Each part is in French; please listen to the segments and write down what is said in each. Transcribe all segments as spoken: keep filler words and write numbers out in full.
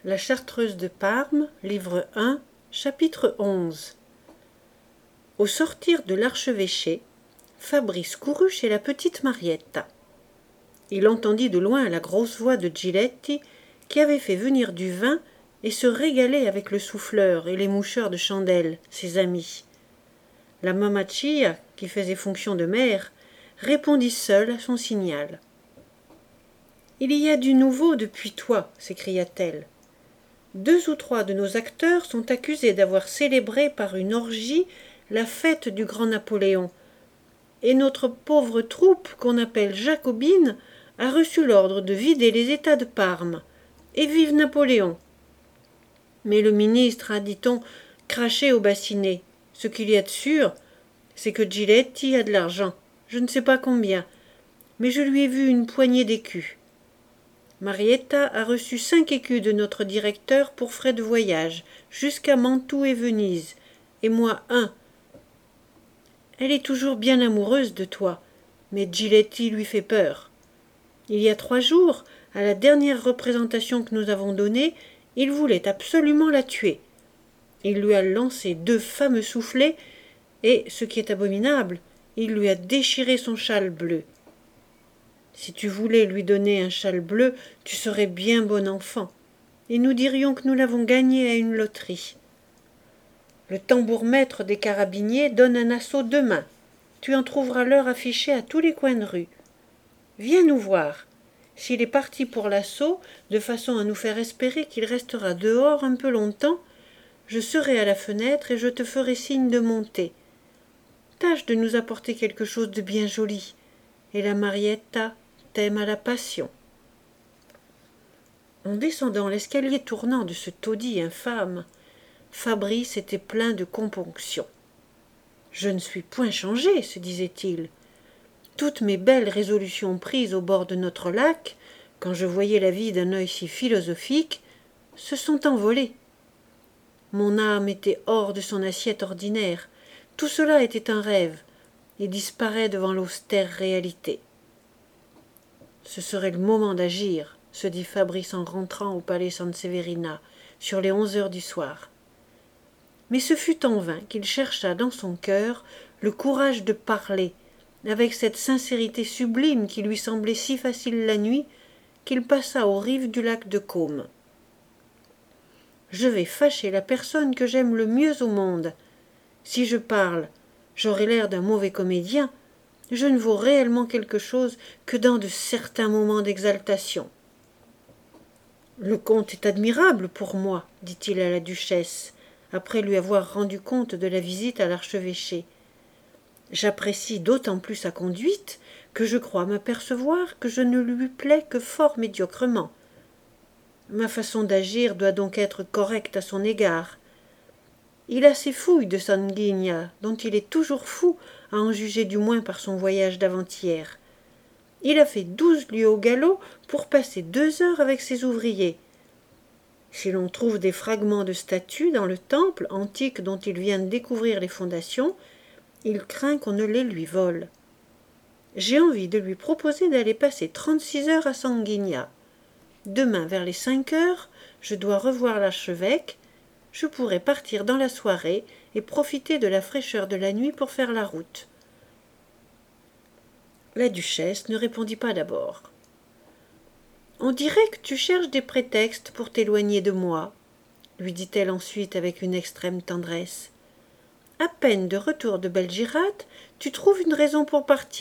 La Chartreuse de Parme, livre un, chapitre onze. Au sortir de l'archevêché, Fabrice courut chez la petite Marietta. Il entendit de loin la grosse voix de Giletti, qui avait fait venir du vin et se régalait avec le souffleur et les moucheurs de chandelle, ses amis. La mamaccia, qui faisait fonction de mère, répondit seule à son signal. « Il y a du nouveau depuis toi, s'écria-t-elle. Deux ou trois de nos acteurs sont accusés d'avoir célébré par une orgie la fête du grand Napoléon, et notre pauvre troupe, qu'on appelle jacobine, a reçu l'ordre de vider les États de Parme. Et vive Napoléon! Mais le ministre a, dit-on, craché au bassinet. Ce qu'il y a de sûr, c'est que Giletti a de l'argent, je ne sais pas combien, mais je lui ai vu une poignée d'écus. Marietta a reçu cinq écus de notre directeur pour frais de voyage, jusqu'à Mantoue et Venise, et moi un. Elle est toujours bien amoureuse de toi, mais Giletti lui fait peur. Il y a trois jours, à la dernière représentation que nous avons donnée, il voulait absolument la tuer. Il lui a lancé deux fameux soufflets, et, ce qui est abominable, il lui a déchiré son châle bleu. Si tu voulais lui donner un châle bleu, tu serais bien bon enfant, et nous dirions que nous l'avons gagné à une loterie. Le tambour-maître des carabiniers donne un assaut demain. Tu en trouveras l'heure affichée à tous les coins de rue. Viens nous voir. S'il est parti pour l'assaut, de façon à nous faire espérer qu'il restera dehors un peu longtemps, je serai à la fenêtre et je te ferai signe de monter. Tâche de nous apporter quelque chose de bien joli, et la Marietta t'aime à la passion. » En descendant l'escalier tournant de ce taudis infâme, Fabrice était plein de componction. « Je ne suis point changé, se disait-il. Toutes mes belles résolutions prises au bord de notre lac, quand je voyais la vie d'un œil si philosophique, se sont envolées. Mon âme était hors de son assiette ordinaire. Tout cela était un rêve, et disparaît devant l'austère réalité. Ce serait le moment d'agir, se dit Fabrice en rentrant au palais Sanseverina, sur les onze heures du soir. Mais ce fut en vain qu'il chercha dans son cœur le courage de parler, avec cette sincérité sublime qui lui semblait si facile la nuit, qu'il passa aux rives du lac de Caume. « Je vais fâcher la personne que j'aime le mieux au monde. Si je parle, j'aurai l'air d'un mauvais comédien. Je ne vaux réellement quelque chose que dans de certains moments d'exaltation. »« Le comte est admirable pour moi, dit-il à la duchesse, après lui avoir rendu compte de la visite à l'archevêché. J'apprécie d'autant plus sa conduite que je crois m'apercevoir que je ne lui plais que fort médiocrement. Ma façon d'agir doit donc être correcte à son égard. Il a ses fouilles de sanguigna, dont il est toujours fou, à en juger du moins par son voyage d'avant-hier. Il a fait douze lieues au galop pour passer deux heures avec ses ouvriers. Si l'on trouve des fragments de statues dans le temple antique dont il vient de découvrir les fondations, il craint qu'on ne les lui vole. J'ai envie de lui proposer d'aller passer trente-six heures à Sanguigna. Demain, vers les cinq heures, je dois revoir l'archevêque. Je pourrai partir dans la soirée et profiter de la fraîcheur de la nuit pour faire la route. » La duchesse ne répondit pas d'abord. « On dirait que tu cherches des prétextes pour t'éloigner de moi, » lui dit-elle ensuite avec une extrême tendresse. « À peine de retour de Belgirate, tu trouves une raison pour partir. »«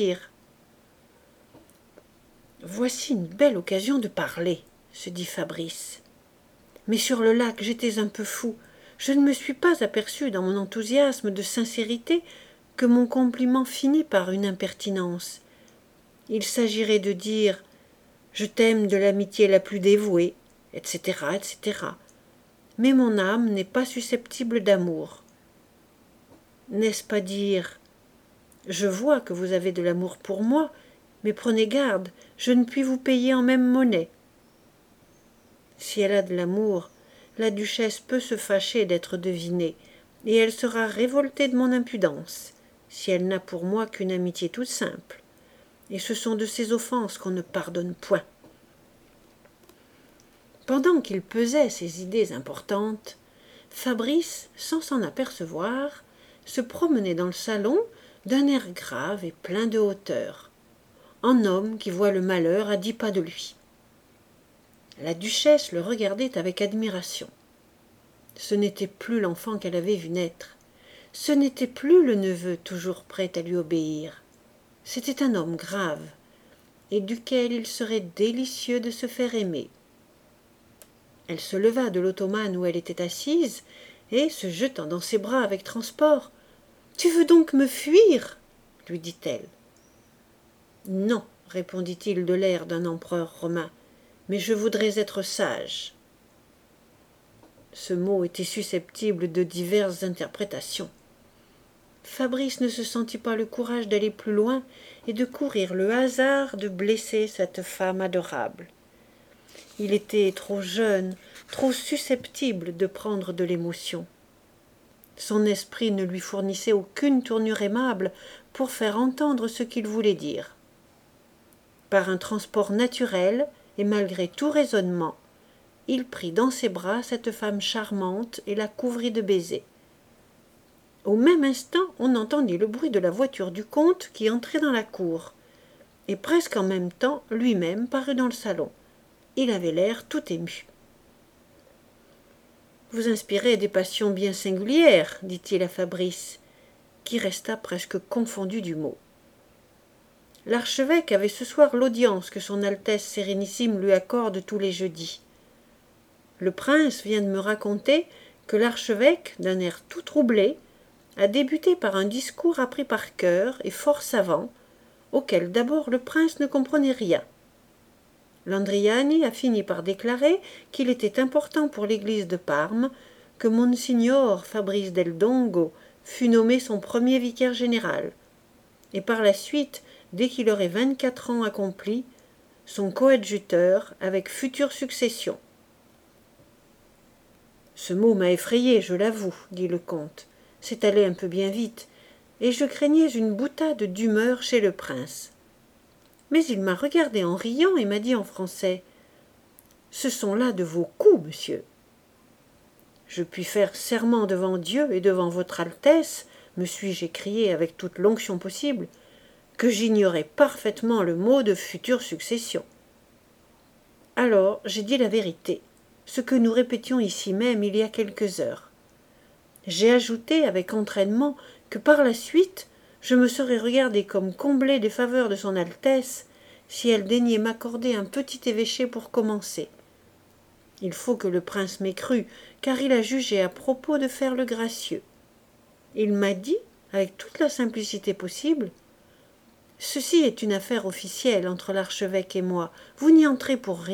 Voici une belle occasion de parler, » se dit Fabrice. Mais sur le lac, j'étais un peu fou. Je ne me suis pas aperçu dans mon enthousiasme de sincérité que mon compliment finit par une impertinence. Il s'agirait de dire « Je t'aime de l'amitié la plus dévouée, et cetera, et cetera. Mais mon âme n'est pas susceptible d'amour. N'est-ce pas dire « Je vois que vous avez de l'amour pour moi, mais prenez garde, je ne puis vous payer en même monnaie. » Si elle a de l'amour, la duchesse peut se fâcher d'être devinée, et elle sera révoltée de mon impudence, si elle n'a pour moi qu'une amitié toute simple. Et ce sont de ces offenses qu'on ne pardonne point. Pendant qu'il pesait ces idées importantes, Fabrice, sans s'en apercevoir, se promenait dans le salon d'un air grave et plein de hauteur, en homme qui voit le malheur à dix pas de lui. La duchesse le regardait avec admiration. Ce n'était plus l'enfant qu'elle avait vu naître. Ce n'était plus le neveu toujours prêt à lui obéir. C'était un homme grave, et duquel il serait délicieux de se faire aimer. Elle se leva de l'ottomane où elle était assise, et, se jetant dans ses bras avec transport, « Tu veux donc me fuir ?» lui dit-elle. « Non, » répondit-il de l'air d'un empereur romain, « mais je voudrais être sage. » Ce mot était susceptible de diverses interprétations. Fabrice ne se sentit pas le courage d'aller plus loin et de courir le hasard de blesser cette femme adorable. Il était trop jeune, trop susceptible de prendre de l'émotion. Son esprit ne lui fournissait aucune tournure aimable pour faire entendre ce qu'il voulait dire. Par un transport naturel, et malgré tout raisonnement, il prit dans ses bras cette femme charmante et la couvrit de baisers. Au même instant, on entendit le bruit de la voiture du comte qui entrait dans la cour, et presque en même temps, lui-même parut dans le salon. Il avait l'air tout ému. « Vous inspirez des passions bien singulières, » dit-il à Fabrice, qui resta presque confondu du mot. L'archevêque avait ce soir l'audience que son Altesse Sérénissime lui accorde tous les jeudis. Le prince vient de me raconter que l'archevêque, d'un air tout troublé, a débuté par un discours appris par cœur et fort savant, auquel d'abord le prince ne comprenait rien. Landriani a fini par déclarer qu'il était important pour l'église de Parme que Monsignor Fabrice del Dongo fût nommé son premier vicaire général, et par la suite, dès qu'il aurait vingt-quatre ans accomplis, son coadjuteur avec future succession. Ce mot m'a effrayé, je l'avoue, dit le comte. C'est allé un peu bien vite, et je craignais une boutade d'humeur chez le prince. Mais il m'a regardé en riant et m'a dit en français « Ce sont là de vos coups, monsieur. » Je puis faire serment devant Dieu et devant votre Altesse, me suis-je écrié avec toute l'onction possible, que j'ignorais parfaitement le mot de future succession. Alors j'ai dit la vérité, ce que nous répétions ici même il y a quelques heures. J'ai ajouté avec entraînement que par la suite je me serais regardé comme comblé des faveurs de son Altesse si elle daignait m'accorder un petit évêché pour commencer. Il faut que le prince m'ait cru, car il a jugé à propos de faire le gracieux. Il m'a dit, avec toute la simplicité possible, « Ceci est une affaire officielle entre l'archevêque et moi, vous n'y entrez pour rien. »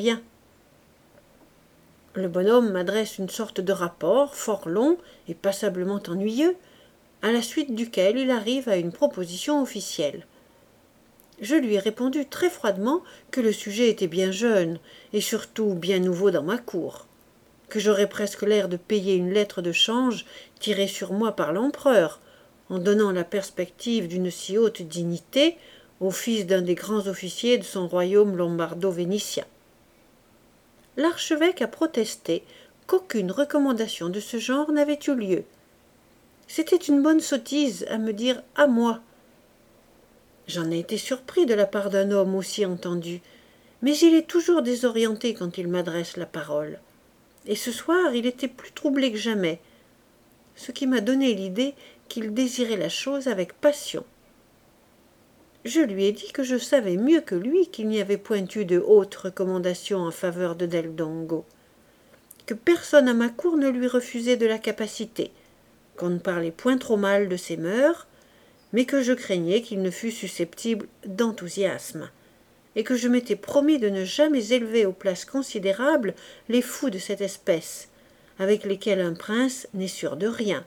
Le bonhomme m'adresse une sorte de rapport, fort long et passablement ennuyeux, à la suite duquel il arrive à une proposition officielle. Je lui ai répondu très froidement que le sujet était bien jeune, et surtout bien nouveau dans ma cour, que j'aurais presque l'air de payer une lettre de change tirée sur moi par l'empereur, en donnant la perspective d'une si haute dignité au fils d'un des grands officiers de son royaume lombardo-vénitien. L'archevêque a protesté qu'aucune recommandation de ce genre n'avait eu lieu. C'était une bonne sottise à me dire « à moi ». J'en ai été surpris de la part d'un homme aussi entendu, mais il est toujours désorienté quand il m'adresse la parole. Et ce soir, il était plus troublé que jamais, ce qui m'a donné l'idée qu'il désirait la chose avec passion. Je lui ai dit que je savais mieux que lui qu'il n'y avait point eu de haute recommandation en faveur de Del Dongo, que personne à ma cour ne lui refusait de la capacité, qu'on ne parlait point trop mal de ses mœurs, mais que je craignais qu'il ne fût susceptible d'enthousiasme, et que je m'étais promis de ne jamais élever aux places considérables les fous de cette espèce, avec lesquels un prince n'est sûr de rien.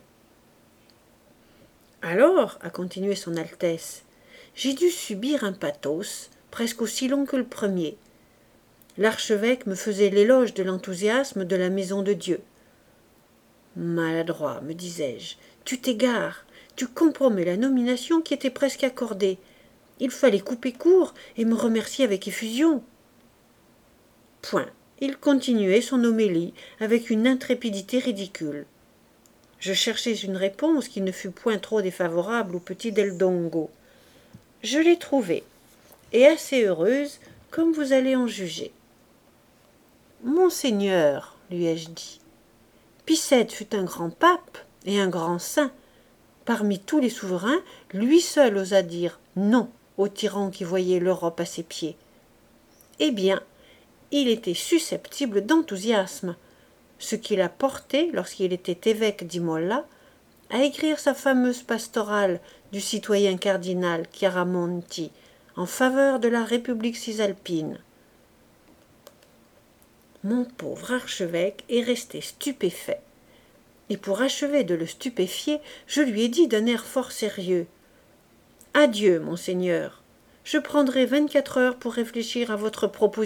Alors, a continué son Altesse, j'ai dû subir un pathos presque aussi long que le premier. L'archevêque me faisait l'éloge de l'enthousiasme de la maison de Dieu. Maladroit, me disais-je, tu t'égares, tu compromets la nomination qui était presque accordée. Il fallait couper court et me remercier avec effusion. Point, Il continuait son homélie avec une intrépidité ridicule. Je cherchais une réponse qui ne fût point trop défavorable au petit Del Dongo. Je l'ai trouvée, et assez heureuse, comme vous allez en juger. Monseigneur, lui ai-je dit, Pie sept fut un grand pape et un grand saint. Parmi tous les souverains, lui seul osa dire non au tyran qui voyait l'Europe à ses pieds. Eh bien, il était susceptible d'enthousiasme, ce qui l'a porté, lorsqu'il était évêque d'Imola, à écrire sa fameuse pastorale du citoyen cardinal Chiaramonti en faveur de la République cisalpine. Mon pauvre archevêque est resté stupéfait, et pour achever de le stupéfier, je lui ai dit d'un air fort sérieux « Adieu, monseigneur, je prendrai vingt-quatre heures pour réfléchir à votre proposition. »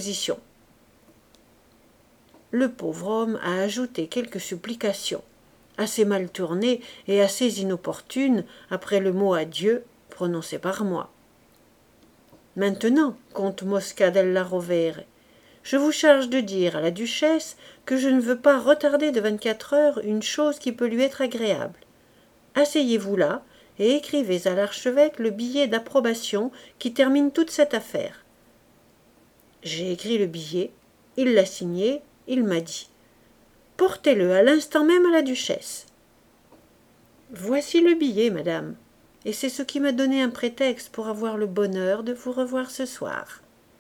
Le pauvre homme a ajouté quelques supplications, assez mal tournées et assez inopportunes après le mot adieu prononcé par moi. Maintenant, comte Mosca della Rovere, je vous charge de dire à la duchesse que je ne veux pas retarder de vingt-quatre heures une chose qui peut lui être agréable. Asseyez-vous là et écrivez à l'archevêque le billet d'approbation qui termine toute cette affaire. J'ai écrit le billet, il l'a signé, il m'a dit « Portez-le à l'instant même à la duchesse. » Voici le billet, madame, et c'est ce qui m'a donné un prétexte pour avoir le bonheur de vous revoir ce soir.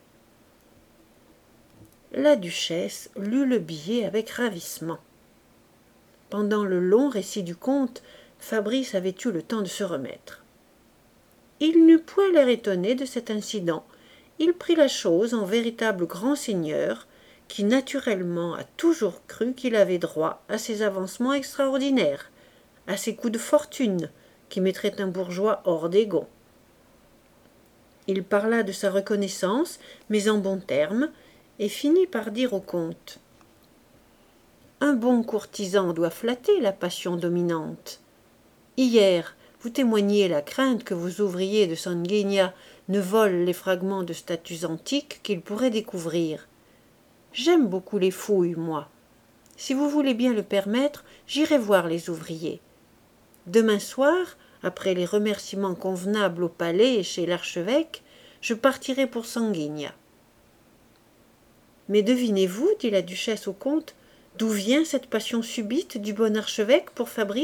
La duchesse lut le billet avec ravissement. Pendant le long récit du conte, Fabrice avait eu le temps de se remettre. Il n'eut point l'air étonné de cet incident. Il prit la chose en véritable grand seigneur, qui naturellement a toujours cru qu'il avait droit à ces avancements extraordinaires, à ces coups de fortune qui mettraient un bourgeois hors des gonds. Il parla de sa reconnaissance, mais en bons termes, et finit par dire au comte « Un bon courtisan doit flatter la passion dominante. Hier, vous témoigniez la crainte que vos ouvriers de Sanguigna ne volent les fragments de statues antiques qu'ils pourraient découvrir. J'aime beaucoup les fouilles, moi. Si vous voulez bien le permettre, j'irai voir les ouvriers. Demain soir, après les remerciements convenables au palais et chez l'archevêque, je partirai pour Sanguigna. » Mais devinez-vous, dit la duchesse au comte, d'où vient cette passion subite du bon archevêque pour Fabrice ?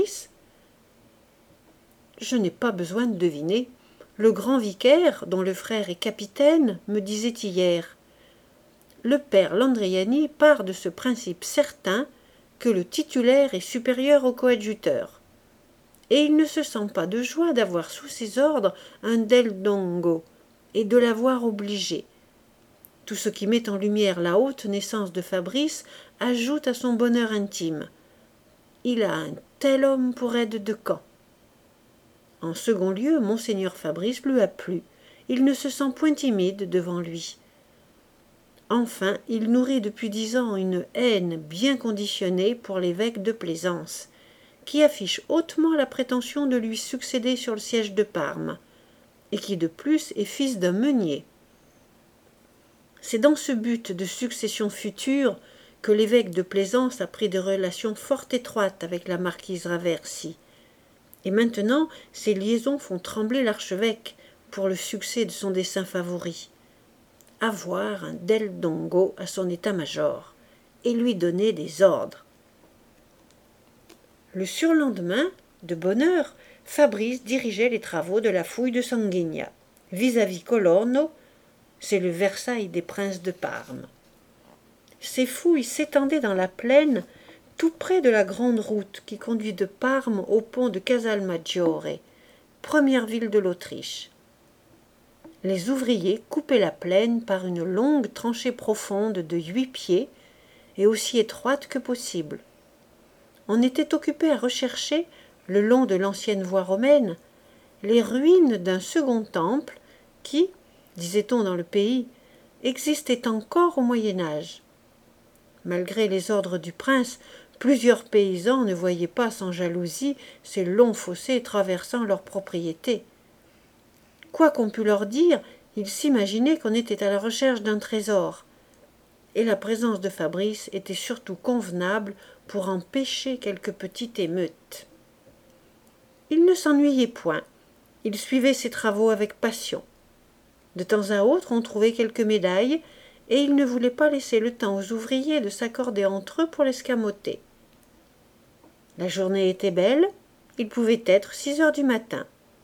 Je n'ai pas besoin de deviner. Le grand vicaire, dont le frère est capitaine, me disait hier. Le père Landriani part de ce principe certain que le titulaire est supérieur au coadjuteur. Et il ne se sent pas de joie d'avoir sous ses ordres un Del Dongo et de l'avoir obligé. Tout ce qui met en lumière la haute naissance de Fabrice ajoute à son bonheur intime. Il a un tel homme pour aide de camp. En second lieu, monseigneur Fabrice lui a plu. Il ne se sent point timide devant lui. Enfin, il nourrit depuis dix ans une haine bien conditionnée pour l'évêque de Plaisance, qui affiche hautement la prétention de lui succéder sur le siège de Parme, et qui de plus est fils d'un meunier. C'est dans ce but de succession future que l'évêque de Plaisance a pris des relations fort étroites avec la marquise Raversi. Et maintenant, ces liaisons font trembler l'archevêque pour le succès de son dessein favori. Avoir un Del Dongo à son état-major et lui donner des ordres. Le surlendemain, de bonne heure, Fabrice dirigeait les travaux de la fouille de Sanguigna, vis-à-vis Colorno. C'est le Versailles des princes de Parme. Ces fouilles s'étendaient dans la plaine, tout près de la grande route qui conduit de Parme au pont de Casalmaggiore, première ville de l'Autriche. Les ouvriers coupaient la plaine par une longue tranchée profonde de huit pieds et aussi étroite que possible. On était occupé à rechercher, le long de l'ancienne voie romaine, les ruines d'un second temple qui, disait-on dans le pays, existait encore au Moyen-Âge. Malgré les ordres du prince, plusieurs paysans ne voyaient pas sans jalousie ces longs fossés traversant leurs propriétés. Quoi qu'on pût leur dire, ils s'imaginaient qu'on était à la recherche d'un trésor. et la présence de Fabrice était surtout convenable pour empêcher quelque petite émeute. Il ne s'ennuyait point, il suivait ses travaux avec passion. De temps à autre on trouvait quelques médailles, et il ne voulait pas laisser le temps aux ouvriers de s'accorder entre eux pour l'escamoter. La journée était belle, il pouvait être six heures du matin.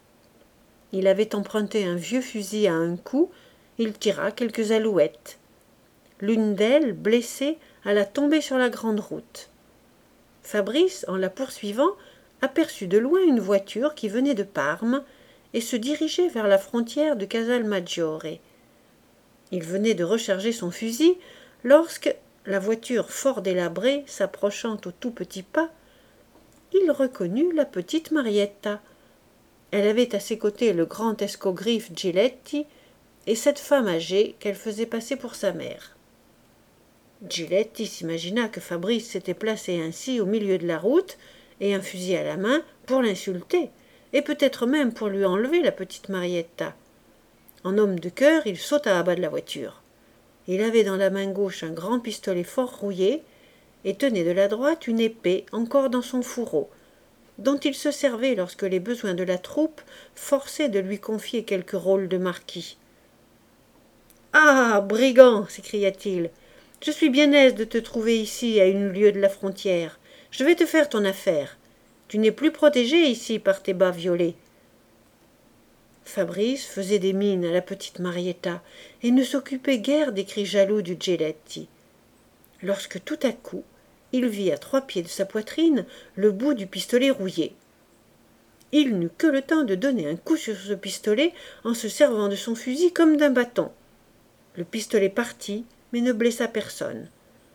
Il avait emprunté un vieux fusil à un coup, il tira quelques alouettes. L'une d'elles, blessée, alla tomber sur la grande route. Fabrice, en la poursuivant, aperçut de loin une voiture qui venait de Parme et se dirigeait vers la frontière de Casalmaggiore. Il venait de recharger son fusil lorsque, la voiture fort délabrée s'approchant au tout petit pas, il reconnut la petite Marietta. Elle avait à ses côtés le grand escogriffe Giletti et cette femme âgée qu'elle faisait passer pour sa mère. Giletti s'imagina que Fabrice s'était placé ainsi au milieu de la route et un fusil à la main pour l'insulter, et peut-être même pour lui enlever la petite Marietta. En homme de cœur, il sauta à bas de la voiture. Il avait dans la main gauche un grand pistolet fort rouillé, et tenait de la droite une épée encore dans son fourreau, dont il se servait lorsque les besoins de la troupe forçaient de lui confier quelque rôle de marquis. « Ah, brigand !» s'écria-t-il. « Je suis bien aise de te trouver ici à une lieue de la frontière. Je vais te faire ton affaire. Tu n'es plus protégé ici par tes bas violets. » Fabrice faisait des mines à la petite Marietta et ne s'occupait guère des cris jaloux du Giletti. Lorsque tout à coup, il vit à trois pieds de sa poitrine le bout du pistolet rouillé. Il n'eut que le temps de donner un coup sur ce pistolet en se servant de son fusil comme d'un bâton. Le pistolet partit, mais ne blessa personne.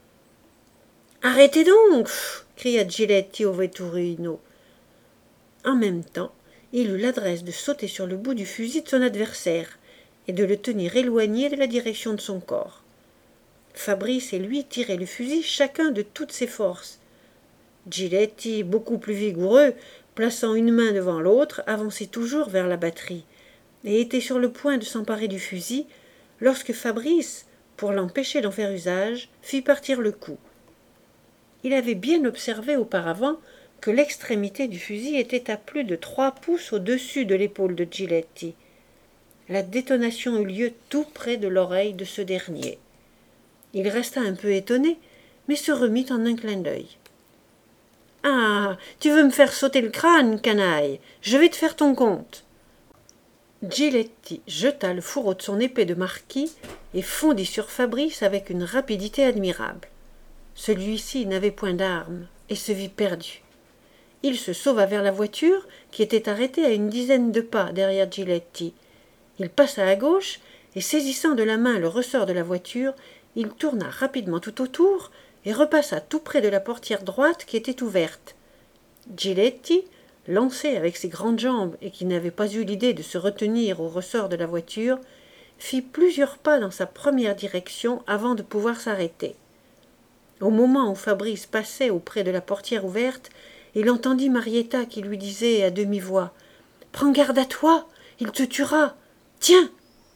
« Arrêtez donc !» cria Giletti au Vetturino. En même temps, il eut l'adresse de sauter sur le bout du fusil de son adversaire et de le tenir éloigné de la direction de son corps. Fabrice et lui tiraient le fusil chacun de toutes ses forces. Giletti, beaucoup plus vigoureux, plaçant une main devant l'autre, avançait toujours vers la batterie et était sur le point de s'emparer du fusil lorsque Fabrice, pour l'empêcher d'en faire usage, fit partir le coup. Il avait bien observé auparavant que l'extrémité du fusil était à plus de trois pouces au-dessus de l'épaule de Giletti. La détonation eut lieu tout près de l'oreille de ce dernier. Il resta un peu étonné, mais se remit en un clin d'œil. « Ah, tu veux me faire sauter le crâne, canaille. Je vais te faire ton compte. » Giletti jeta le fourreau de son épée de marquis et fondit sur Fabrice avec une rapidité admirable. Celui-ci n'avait point d'armes et se vit perdu. Il se sauva vers la voiture, qui était arrêtée à une dizaine de pas derrière Giletti. Il passa à gauche, et saisissant de la main le ressort de la voiture, il tourna rapidement tout autour et repassa tout près de la portière droite qui était ouverte. Giletti, lancé avec ses grandes jambes et qui n'avait pas eu l'idée de se retenir au ressort de la voiture, fit plusieurs pas dans sa première direction avant de pouvoir s'arrêter. Au moment où Fabrice passait auprès de la portière ouverte, il entendit Marietta qui lui disait à demi-voix « Prends garde à toi, il te tuera. Tiens !»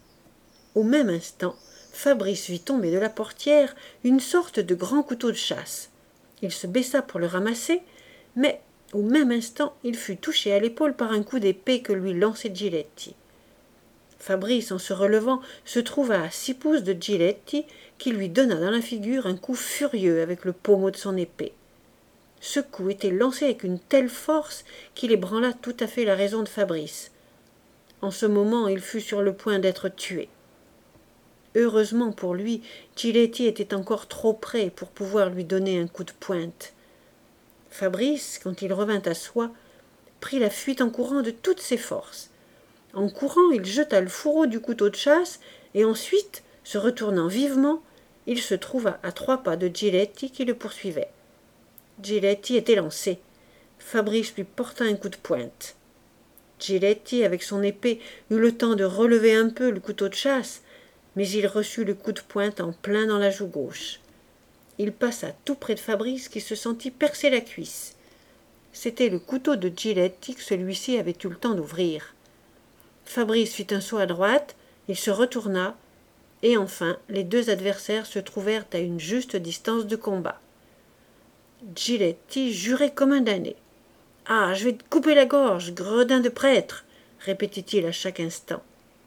Au même instant, Fabrice vit tomber de la portière une sorte de grand couteau de chasse. Il se baissa pour le ramasser, mais au même instant, il fut touché à l'épaule par un coup d'épée que lui lançait Giletti. Fabrice, en se relevant, se trouva à six pouces de Giletti, qui lui donna dans la figure un coup furieux avec le pommeau de son épée. Ce coup était lancé avec une telle force qu'il ébranla tout à fait la raison de Fabrice. En ce moment, il fut sur le point d'être tué. Heureusement pour lui, Giletti était encore trop près pour pouvoir lui donner un coup de pointe. Fabrice, quand il revint à soi, prit la fuite en courant de toutes ses forces. En courant, il jeta le fourreau du couteau de chasse et ensuite, se retournant vivement, il se trouva à trois pas de Giletti qui le poursuivait. Giletti était lancé. Fabrice lui porta un coup de pointe. Giletti, avec son épée, eut le temps de relever un peu le couteau de chasse, mais il reçut le coup de pointe en plein dans la joue gauche. Il passa tout près de Fabrice qui se sentit percer la cuisse. C'était le couteau de Giletti que celui-ci avait eu le temps d'ouvrir. Fabrice fit un saut à droite, il se retourna, et enfin les deux adversaires se trouvèrent à une juste distance de combat. Giletti jurait comme un damné. « Ah, je vais te couper la gorge, gredin de prêtre !» répétait-il à chaque instant.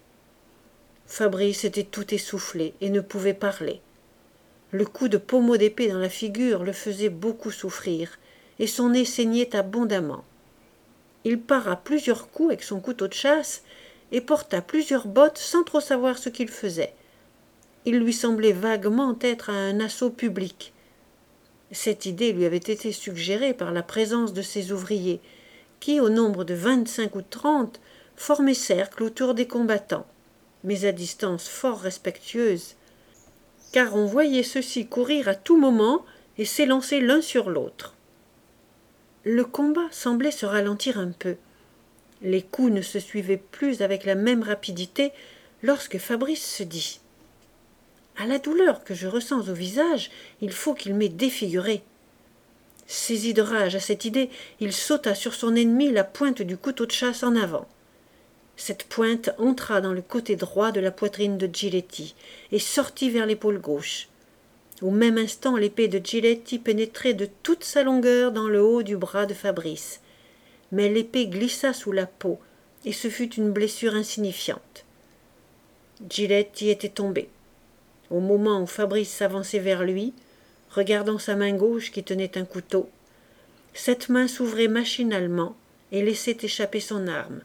Fabrice était tout essoufflé et ne pouvait parler. Le coup de pommeau d'épée dans la figure le faisait beaucoup souffrir, et son nez saignait abondamment. Il para plusieurs coups avec son couteau de chasse et porta plusieurs bottes sans trop savoir ce qu'il faisait. Il lui semblait vaguement être à un assaut public. Cette idée lui avait été suggérée par la présence de ses ouvriers, qui, au nombre de vingt-cinq ou trente, formaient cercle autour des combattants, mais à distance fort respectueuse, car on voyait ceux-ci courir à tout moment et s'élancer l'un sur l'autre. Le combat semblait se ralentir un peu. Les coups ne se suivaient plus avec la même rapidité lorsque Fabrice se dit « À la douleur que je ressens au visage, il faut qu'il m'ait défiguré. » Saisi de rage à cette idée, il sauta sur son ennemi la pointe du couteau de chasse en avant. Cette pointe entra dans le côté droit de la poitrine de Giletti et sortit vers l'épaule gauche. Au même instant, l'épée de Giletti pénétrait de toute sa longueur dans le haut du bras de Fabrice. Mais l'épée glissa sous la peau, et ce fut une blessure insignifiante. Giletti était tombé. Au moment où Fabrice s'avançait vers lui, regardant sa main gauche qui tenait un couteau, cette main s'ouvrait machinalement et laissait échapper son arme.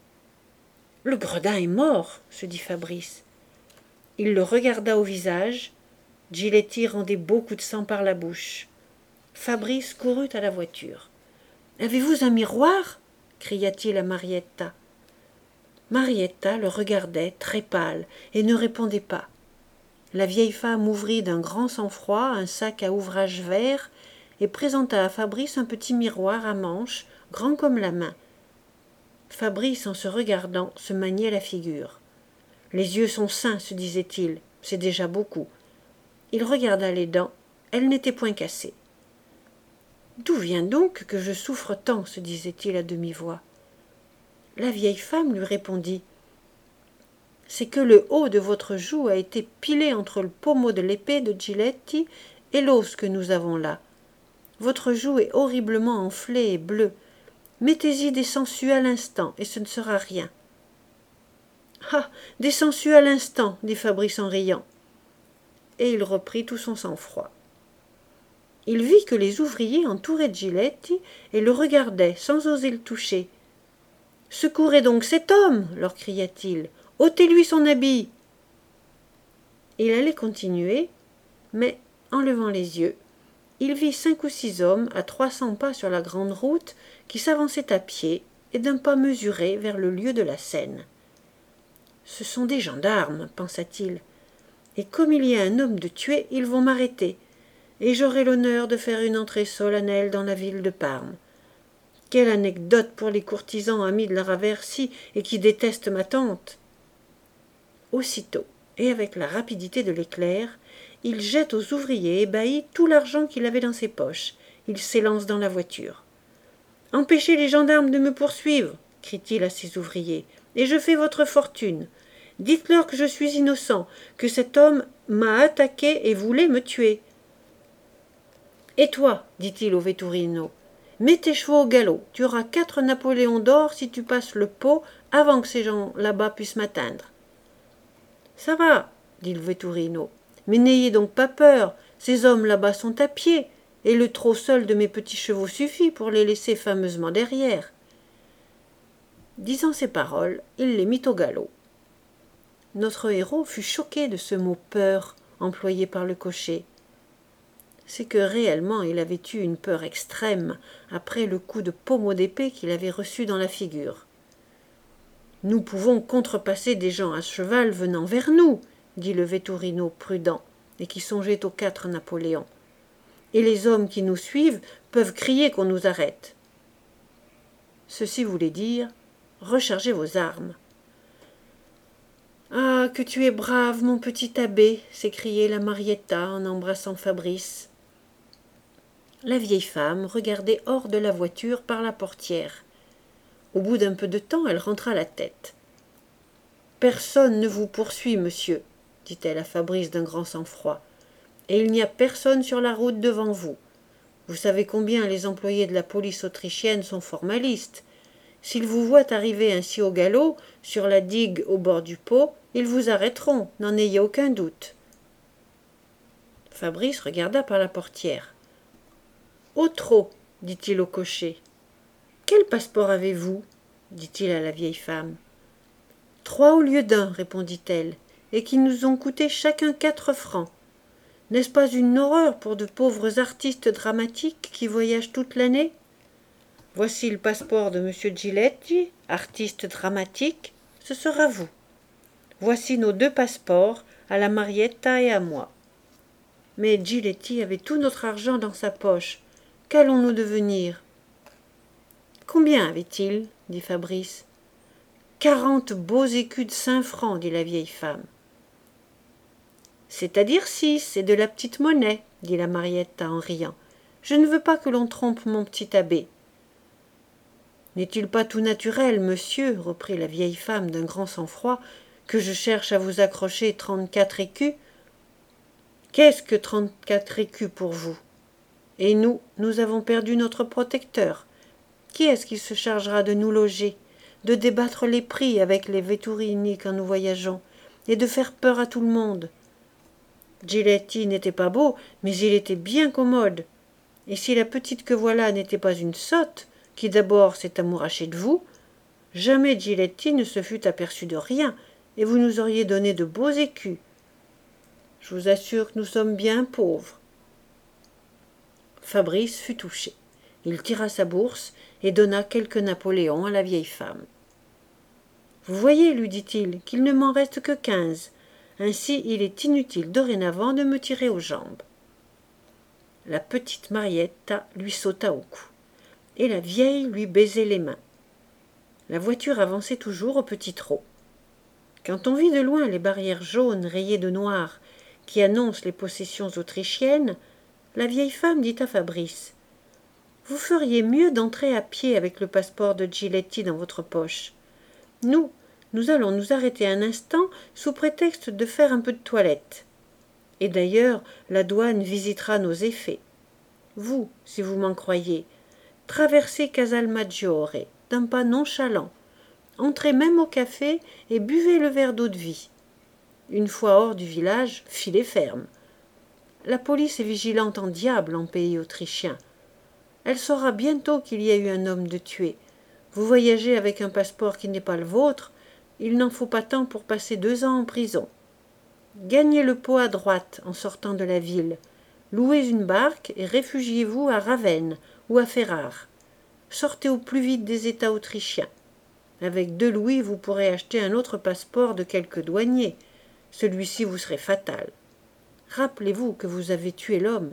« Le gredin est mort, » se dit Fabrice. Il le regarda au visage. Giletti rendait beaucoup de sang par la bouche. Fabrice courut à la voiture. « Avez-vous un miroir » cria-t-il à Marietta. Marietta le regardait, très pâle, et ne répondait pas. La vieille femme ouvrit d'un grand sang-froid un sac à ouvrage vert et présenta à Fabrice un petit miroir à manches, grand comme la main. Fabrice, en se regardant, se maniait la figure. « Les yeux sont sains, se disait-il, c'est déjà beaucoup. » Il regarda les dents, elles n'étaient point cassées. « D'où vient donc que je souffre tant ?» se disait-il à demi-voix. La vieille femme lui répondit « C'est que le haut de votre joue a été pilé entre le pommeau de l'épée de Giletti et l'os que nous avons là. Votre joue est horriblement enflée et bleue. Mettez-y des sangsues à l'instant, et ce ne sera rien. »« Ah, des sangsues à l'instant » dit Fabrice en riant. Et il reprit tout son sang-froid. Il vit que les ouvriers entouraient Giletti et le regardaient sans oser le toucher. « Secourez donc cet homme » leur cria-t-il. « ôtez-lui son habit !» Il allait continuer, mais, en levant les yeux, il vit cinq ou six hommes à trois cents pas sur la grande route qui s'avançaient à pied et d'un pas mesuré vers le lieu de la scène. « Ce sont des gendarmes, pensa-t-il, et comme il y a un homme de tué, ils vont m'arrêter, et j'aurai l'honneur de faire une entrée solennelle dans la ville de Parme. Quelle anecdote pour les courtisans amis de la Raversi et qui détestent ma tante !» Aussitôt, et avec la rapidité de l'éclair, il jette aux ouvriers ébahis tout l'argent qu'il avait dans ses poches. Il s'élance dans la voiture. « Empêchez les gendarmes de me poursuivre !» crie-t-il à ses ouvriers, « et je fais votre fortune. Dites-leur que je suis innocent, que cet homme m'a attaqué et voulait me tuer. »« Et toi, dit-il au Vetturino, mets tes chevaux au galop. Tu auras quatre Napoléons d'or si tu passes le Pô avant que ces gens là-bas puissent m'atteindre. »« Ça va, dit le Vetturino, mais n'ayez donc pas peur, ces hommes là-bas sont à pied, et le trot seul de mes petits chevaux suffit pour les laisser fameusement derrière. » Disant ces paroles, il les mit au galop. Notre héros fut choqué de ce mot « peur » employé par le cocher. C'est que réellement il avait eu une peur extrême après le coup de pommeau d'épée qu'il avait reçu dans la figure. « Nous pouvons contrepasser des gens à cheval venant vers nous, » dit le Vetturino prudent et qui songeait aux quatre Napoléons. « Et les hommes qui nous suivent peuvent crier qu'on nous arrête. » Ceci voulait dire « rechargez vos armes. » « Ah, que tu es brave, mon petit abbé !» s'écriait la Marietta en embrassant Fabrice. La vieille femme regardait hors de la voiture par la portière. Au bout d'un peu de temps, elle rentra la tête. « Personne ne vous poursuit, monsieur. dit-elle à Fabrice d'un grand sang-froid, et il n'y a personne sur la route devant vous. Vous savez combien les employés de la police autrichienne sont formalistes. S'ils vous voient arriver ainsi au galop, sur la digue au bord du Pô, ils vous arrêteront, n'en ayez aucun doute. Fabrice regarda par la portière. « Au trot, dit-il au cocher. Quel passeport avez-vous dit-il à la vieille femme. Trois au lieu d'un, répondit-elle, et qui nous ont coûté chacun quatre francs. N'est-ce pas une horreur pour de pauvres artistes dramatiques qui voyagent toute l'année? Voici le passeport de monsieur Giletti, artiste dramatique, ce sera vous. Voici nos deux passeports, à la Marietta et à moi. Mais Giletti avait tout notre argent dans sa poche. Qu'allons-nous devenir? Combien avait-il dit Fabrice. Quarante beaux écus de cinq francs, dit la vieille femme. C'est-à-dire six, c'est de la petite monnaie, dit la Marietta en riant. Je ne veux pas que l'on trompe mon petit abbé. N'est-il pas tout naturel, monsieur, reprit la vieille femme d'un grand sang-froid, que je cherche à vous accrocher trente-quatre écus? Qu'est-ce que trente-quatre écus pour vous? Et nous, nous avons perdu notre protecteur. Qui est-ce qui se chargera de nous loger, de débattre les prix avec les Vetturini quand nous voyageons, et de faire peur à tout le monde? Giletti n'était pas beau, mais il était bien commode. Et si la petite que voilà n'était pas une sotte, qui d'abord s'est amourachée de vous, jamais Giletti ne se fût aperçu de rien, et vous nous auriez donné de beaux écus. Je vous assure que nous sommes bien pauvres. Fabrice fut touché. Il tira sa bourse et donna quelques napoléons à la vieille femme. « Vous voyez, lui dit-il, qu'il ne m'en reste que quinze. Ainsi, il est inutile dorénavant de me tirer aux jambes. » La petite Marietta lui sauta au cou, et la vieille lui baisait les mains. La voiture avançait toujours au petit trot. Quand on vit de loin les barrières jaunes rayées de noir qui annoncent les possessions autrichiennes, la vieille femme dit à Fabrice « Vous feriez mieux d'entrer à pied avec le passeport de Giletti dans votre poche. Nous, nous allons nous arrêter un instant sous prétexte de faire un peu de toilette. Et d'ailleurs, la douane visitera nos effets. Vous, si vous m'en croyez, traversez Casalmaggiore d'un pas nonchalant. Entrez même au café et buvez le verre d'eau-de-vie. Une fois hors du village, filez ferme. La police est vigilante en diable en pays autrichien. Elle saura bientôt qu'il y a eu un homme de tué. Vous voyagez avec un passeport qui n'est pas le vôtre, il n'en faut pas tant pour passer deux ans en prison. Gagnez le Pô à droite en sortant de la ville. Louez une barque et réfugiez-vous à Ravenne ou à Ferrare. Sortez au plus vite des États autrichiens. Avec deux louis, vous pourrez acheter un autre passeport de quelque douanier. Celui-ci vous serait fatal. Rappelez-vous que vous avez tué l'homme.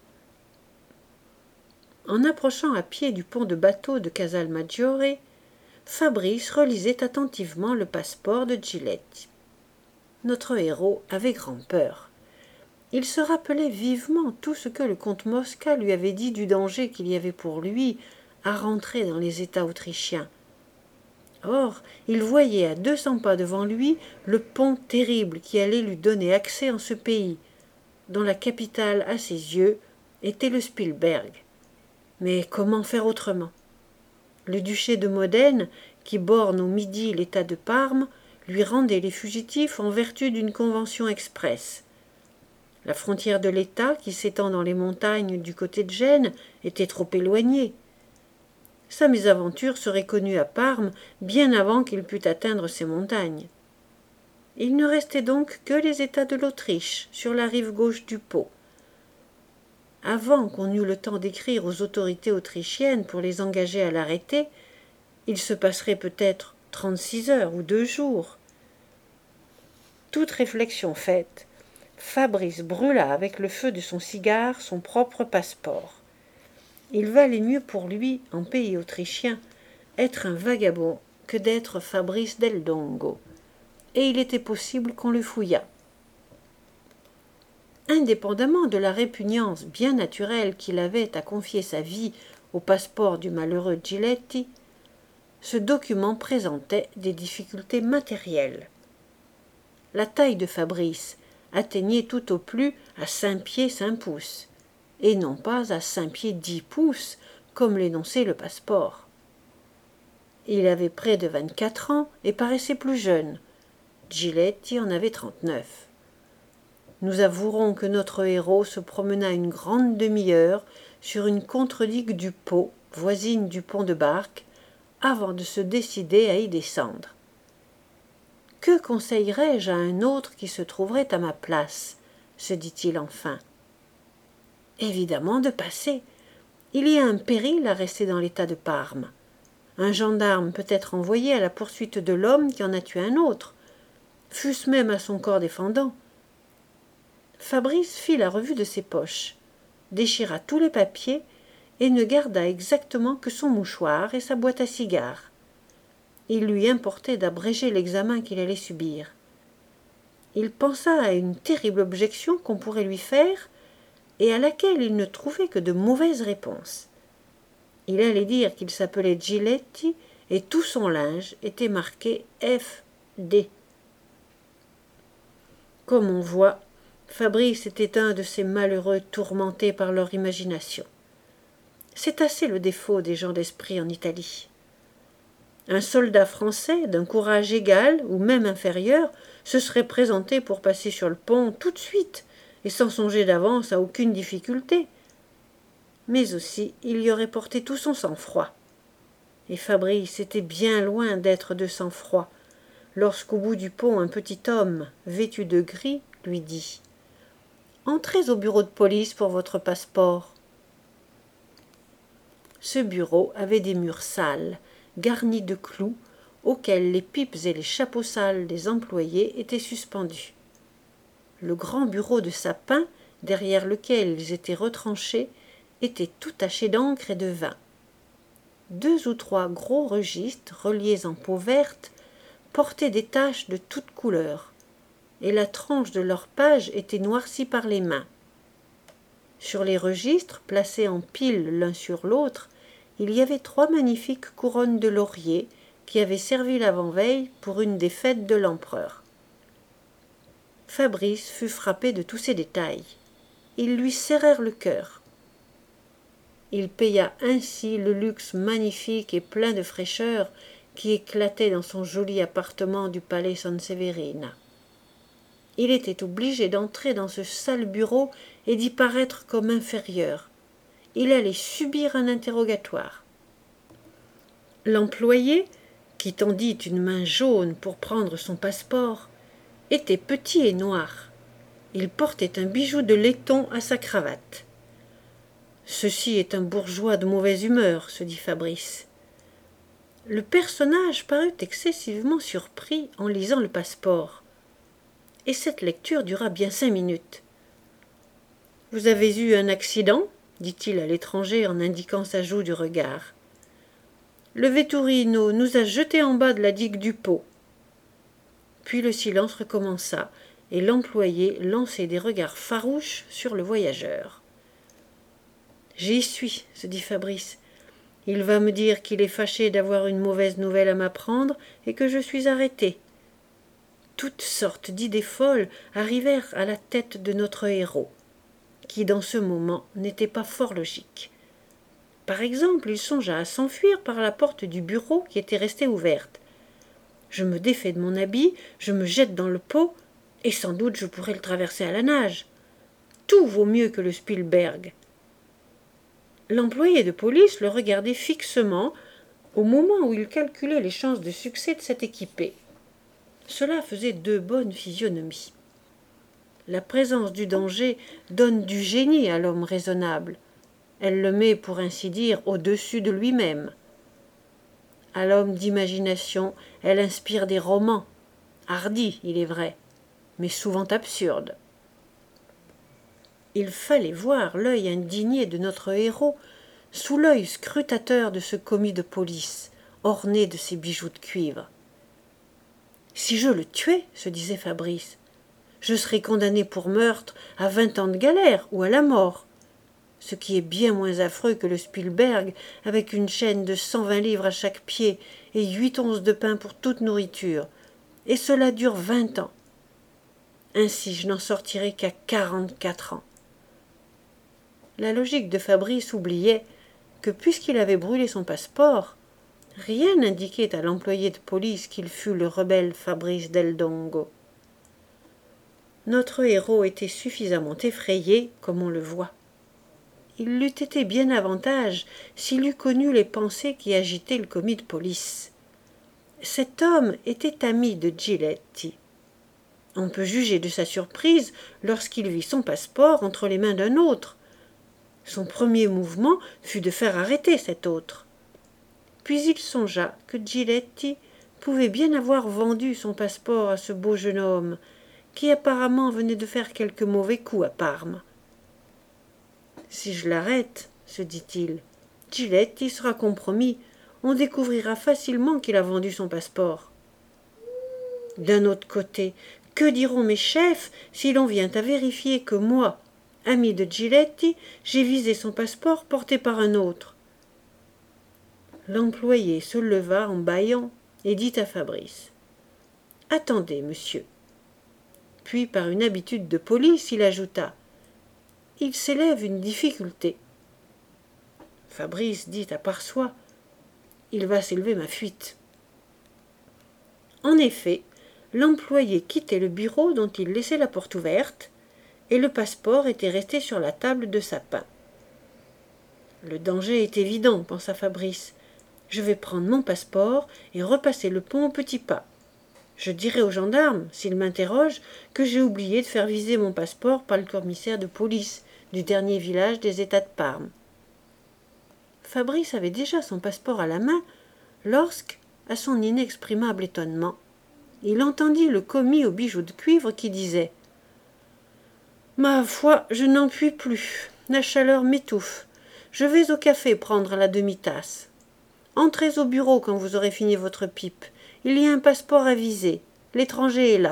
En approchant à pied du pont de bateau de Casalmaggiore, Fabrice relisait attentivement le passeport de Giletti. Notre héros avait grand peur. Il se rappelait vivement tout ce que le comte Mosca lui avait dit du danger qu'il y avait pour lui à rentrer dans les États autrichiens. Or, il voyait à deux cents pas devant lui le pont terrible qui allait lui donner accès en ce pays, dont la capitale, à ses yeux, était le Spielberg. Mais comment faire autrement? Le duché de Modène, qui borne au midi l'état de Parme, lui rendait les fugitifs en vertu d'une convention expresse. La frontière de l'État, qui s'étend dans les montagnes du côté de Gênes, était trop éloignée. Sa mésaventure serait connue à Parme bien avant qu'il pût atteindre ces montagnes. Il ne restait donc que les États de l'Autriche, sur la rive gauche du Pô. Avant qu'on eût le temps d'écrire aux autorités autrichiennes pour les engager à l'arrêter, il se passerait peut-être trente-six heures ou deux jours. Toute réflexion faite, Fabrice brûla avec le feu de son cigare son propre passeport. Il valait mieux pour lui, en pays autrichien, être un vagabond que d'être Fabrice del Dongo, et il était possible qu'on le fouillât. Indépendamment de la répugnance bien naturelle qu'il avait à confier sa vie au passeport du malheureux Giletti, ce document présentait des difficultés matérielles. La taille de Fabrice atteignait tout au plus à cinq pieds cinq pouces, et non pas à cinq pieds dix pouces, comme l'énonçait le passeport. Il avait près de vingt-quatre ans et paraissait plus jeune. Giletti en avait trente-neuf. Nous avouerons que notre héros se promena une grande demi-heure sur une contre-digue du Pô, voisine du pont de barque, avant de se décider à y descendre. Que conseillerais-je à un autre qui se trouverait à ma place, se dit-il enfin. Évidemment de passer. Il y a un péril à rester dans l'état de Parme. Un gendarme peut être envoyé à la poursuite de l'homme qui en a tué un autre, fût-ce même à son corps défendant. Fabrice fit la revue de ses poches, déchira tous les papiers et ne garda exactement que son mouchoir et sa boîte à cigares. Il lui importait d'abréger l'examen qu'il allait subir. Il pensa à une terrible objection qu'on pourrait lui faire et à laquelle il ne trouvait que de mauvaises réponses. Il allait dire qu'il s'appelait Giletti et tout son linge était marqué F D. Comme on voit, Fabrice était un de ces malheureux tourmentés par leur imagination. C'est assez le défaut des gens d'esprit en Italie. Un soldat français, d'un courage égal ou même inférieur, se serait présenté pour passer sur le pont tout de suite, et sans songer d'avance à aucune difficulté. Mais aussi il y aurait porté tout son sang-froid. Et Fabrice était bien loin d'être de sang-froid, lorsqu'au bout du pont un petit homme, vêtu de gris, lui dit « Entrez au bureau de police pour votre passeport. » Ce bureau avait des murs sales, garnis de clous, auxquels les pipes et les chapeaux sales des employés étaient suspendus. Le grand bureau de sapin, derrière lequel ils étaient retranchés, était tout taché d'encre et de vin. Deux ou trois gros registres, reliés en peau verte, portaient des taches de toutes couleurs, et la tranche de leurs pages était noircie par les mains. Sur les registres, placés en pile l'un sur l'autre, il y avait trois magnifiques couronnes de laurier qui avaient servi l'avant-veille pour une des fêtes de l'empereur. Fabrice fut frappé de tous ces détails. Ils lui serrèrent le cœur. Il paya ainsi le luxe magnifique et plein de fraîcheur qui éclatait dans son joli appartement du palais Sanseverina. Il était obligé d'entrer dans ce sale bureau et d'y paraître comme inférieur. Il allait subir un interrogatoire. L'employé, qui tendit une main jaune pour prendre son passeport, était petit et noir. Il portait un bijou de laiton à sa cravate. « Ceci est un bourgeois de mauvaise humeur, » se dit Fabrice. Le personnage parut excessivement surpris en lisant le passeport. Et cette lecture dura bien cinq minutes. « Vous avez eu un accident ?» dit-il à l'étranger en indiquant sa joue du regard. « Le Vetturino nous a jetés en bas de la digue du Pô. » Puis le silence recommença, et l'employé lançait des regards farouches sur le voyageur. « J'y suis, » se dit Fabrice. « Il va me dire qu'il est fâché d'avoir une mauvaise nouvelle à m'apprendre et que je suis arrêté. » Toutes sortes d'idées folles arrivèrent à la tête de notre héros, qui dans ce moment n'était pas fort logique. Par exemple, il songea à s'enfuir par la porte du bureau qui était restée ouverte. Je me défais de mon habit, je me jette dans le Pô, et sans doute je pourrais le traverser à la nage. Tout vaut mieux que le Spielberg. L'employé de police le regardait fixement au moment où il calculait les chances de succès de cette équipée. Cela faisait deux bonnes physionomies. La présence du danger donne du génie à l'homme raisonnable. Elle le met, pour ainsi dire, au-dessus de lui-même. À l'homme d'imagination, elle inspire des romans, hardis, il est vrai, mais souvent absurdes. Il fallait voir l'œil indigné de notre héros sous l'œil scrutateur de ce commis de police, orné de ses bijoux de cuivre. « Si je le tuais, se disait Fabrice, je serais condamné pour meurtre à vingt ans de galère ou à la mort, ce qui est bien moins affreux que le Spielberg avec une chaîne de cent vingt livres à chaque pied et huit onces de pain pour toute nourriture, et cela dure vingt ans. Ainsi je n'en sortirai qu'à quarante-quatre ans. La logique de Fabrice oubliait que, puisqu'il avait brûlé son passeport, rien n'indiquait à l'employé de police qu'il fût le rebelle Fabrice Del Dongo. Notre héros était suffisamment effrayé, comme on le voit. Il l'eût été bien avantage s'il eût connu les pensées qui agitaient le commis de police. Cet homme était ami de Giletti. On peut juger de sa surprise lorsqu'il vit son passeport entre les mains d'un autre. Son premier mouvement fut de faire arrêter cet autre. Puis il songea que Giletti pouvait bien avoir vendu son passeport à ce beau jeune homme, qui apparemment venait de faire quelque mauvais coup à Parme. Si je l'arrête, se dit-il, Giletti sera compromis. On découvrira facilement qu'il a vendu son passeport. D'un autre côté, que diront mes chefs si l'on vient à vérifier que moi, ami de Giletti, j'ai visé son passeport porté par un autre? L'employé se leva en bâillant et dit à Fabrice: « Attendez, monsieur. » Puis, par une habitude de police, il ajouta: « Il s'élève une difficulté. » Fabrice dit à part soi: « Il va s'élever ma fuite. » En effet, l'employé quittait le bureau dont il laissait la porte ouverte, et le passeport était resté sur la table de sapin. « Le danger est évident, pensa Fabrice. Je vais prendre mon passeport et repasser le pont au petit pas. Je dirai aux gendarmes, s'ils m'interrogent, que j'ai oublié de faire viser mon passeport par le commissaire de police du dernier village des États de Parme. » Fabrice avait déjà son passeport à la main lorsque, à son inexprimable étonnement, il entendit le commis aux bijoux de cuivre qui disait: « Ma foi, je n'en puis plus. La chaleur m'étouffe. Je vais au café prendre la demi-tasse. Entrez au bureau quand vous aurez fini votre pipe. Il y a un passeport à viser. L'étranger est là. »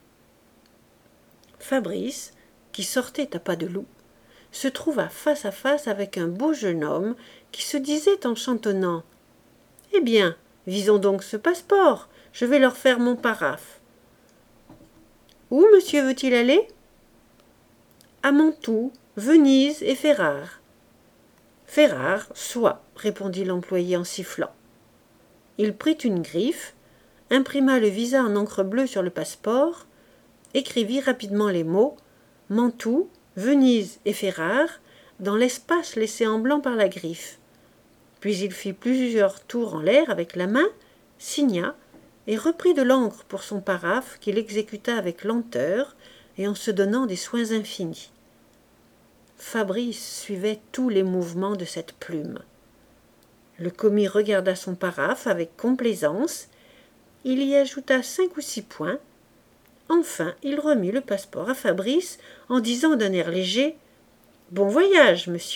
Fabrice, qui sortait à pas de loup, se trouva face à face avec un beau jeune homme qui se disait en chantonnant: « Eh bien, visons donc ce passeport. Je vais leur faire mon paraphe. »« Où monsieur veut-il aller ?»« À Mantoue, Venise et Ferrare. »« Ferrare, soit, répondit l'employé en sifflant. Il prit une griffe, imprima le visa en encre bleue sur le passeport, écrivit rapidement les mots « Mantoue, Venise et Ferrare » dans l'espace laissé en blanc par la griffe. Puis il fit plusieurs tours en l'air avec la main, signa et reprit de l'encre pour son paraphe qu'il exécuta avec lenteur et en se donnant des soins infinis. Fabrice suivait tous les mouvements de cette plume. Le commis regarda son paraphe avec complaisance, il y ajouta cinq ou six points. Enfin, il remit le passeport à Fabrice en disant d'un air léger: « Bon voyage, monsieur. »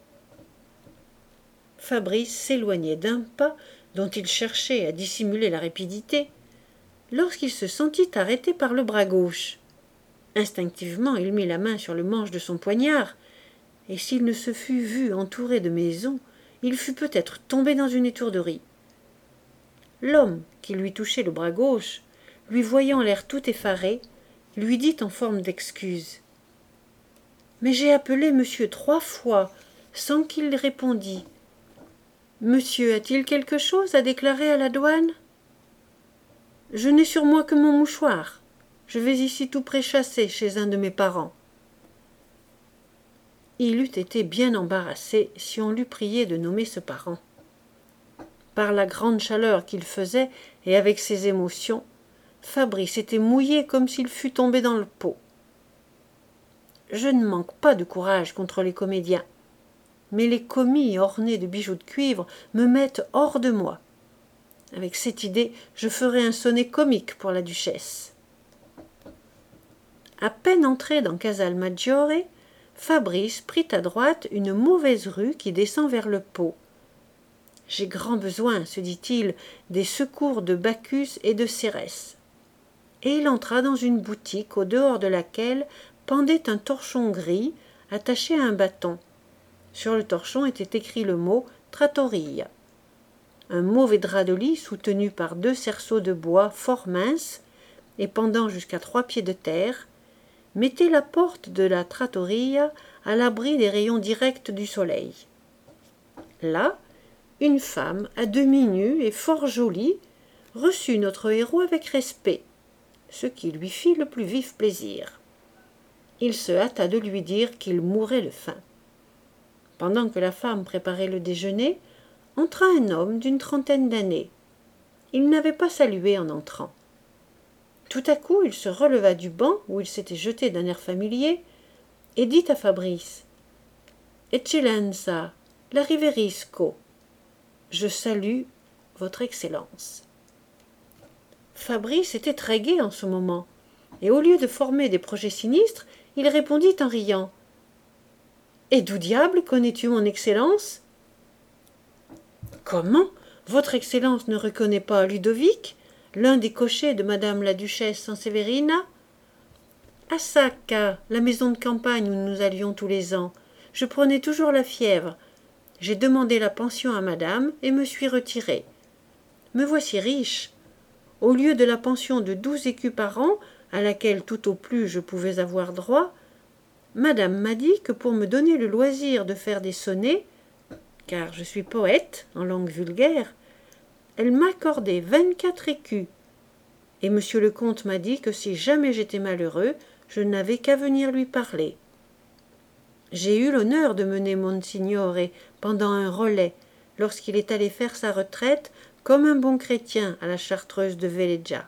Fabrice s'éloignait d'un pas dont il cherchait à dissimuler la rapidité, lorsqu'il se sentit arrêté par le bras gauche. Instinctivement, il mit la main sur le manche de son poignard, et s'il ne se fût vu entouré de maisons, il fût peut-être tombé dans une étourderie. L'homme qui lui touchait le bras gauche, lui voyant l'air tout effaré, lui dit en forme d'excuse: « Mais j'ai appelé monsieur trois fois, sans qu'il répondît. Monsieur a-t-il quelque chose à déclarer à la douane ? Je n'ai sur moi que mon mouchoir. Je vais ici tout près chasser chez un de mes parents. » Il eût été bien embarrassé si on l'eût prié de nommer ce parent. Par la grande chaleur qu'il faisait et avec ses émotions, Fabrice était mouillé comme s'il fût tombé dans le pot. Je ne manque pas de courage contre les comédiens, mais les commis ornés de bijoux de cuivre me mettent hors de moi. Avec cette idée, je ferai un sonnet comique pour la duchesse. À peine entré dans Casalmaggiore, Fabrice prit à droite une mauvaise rue qui descend vers le Pô. « J'ai grand besoin, se dit-il, des secours de Bacchus et de Cérès. » Et il entra dans une boutique au dehors de laquelle pendait un torchon gris attaché à un bâton. Sur le torchon était écrit le mot « Trattoria ». Un mauvais drap de lit soutenu par deux cerceaux de bois fort minces et pendant jusqu'à trois pieds de terre, mettait la porte de la trattoria à l'abri des rayons directs du soleil. Là, une femme, à demi nue et fort jolie, reçut notre héros avec respect, ce qui lui fit le plus vif plaisir. Il se hâta de lui dire qu'il mourait de faim. Pendant que la femme préparait le déjeuner, entra un homme d'une trentaine d'années. Il n'avait pas salué en entrant. Tout à coup, il se releva du banc où il s'était jeté d'un air familier et dit à Fabrice « Eccellenza, la Riverisco, je salue votre Excellence. » Fabrice était très gai en ce moment, et au lieu de former des projets sinistres, il répondit en riant « Et d'où diable connais-tu mon Excellence ?»« Comment ? Votre Excellence ne reconnaît pas Ludovic, l'un des cochers de madame la duchesse Sanseverina ? À Sacca, la maison de campagne où nous allions tous les ans, je prenais toujours la fièvre. J'ai demandé la pension à madame et me suis retiré. Me voici riche. Au lieu de la pension de douze écus par an, à laquelle tout au plus je pouvais avoir droit, madame m'a dit que pour me donner le loisir de faire des sonnets, car je suis poète en langue vulgaire, elle m'accordait vingt-quatre écus. Et monsieur le comte m'a dit que si jamais j'étais malheureux, je n'avais qu'à venir lui parler. J'ai eu l'honneur de mener Monsignore pendant un relais, lorsqu'il est allé faire sa retraite comme un bon chrétien à la chartreuse de Velleggia.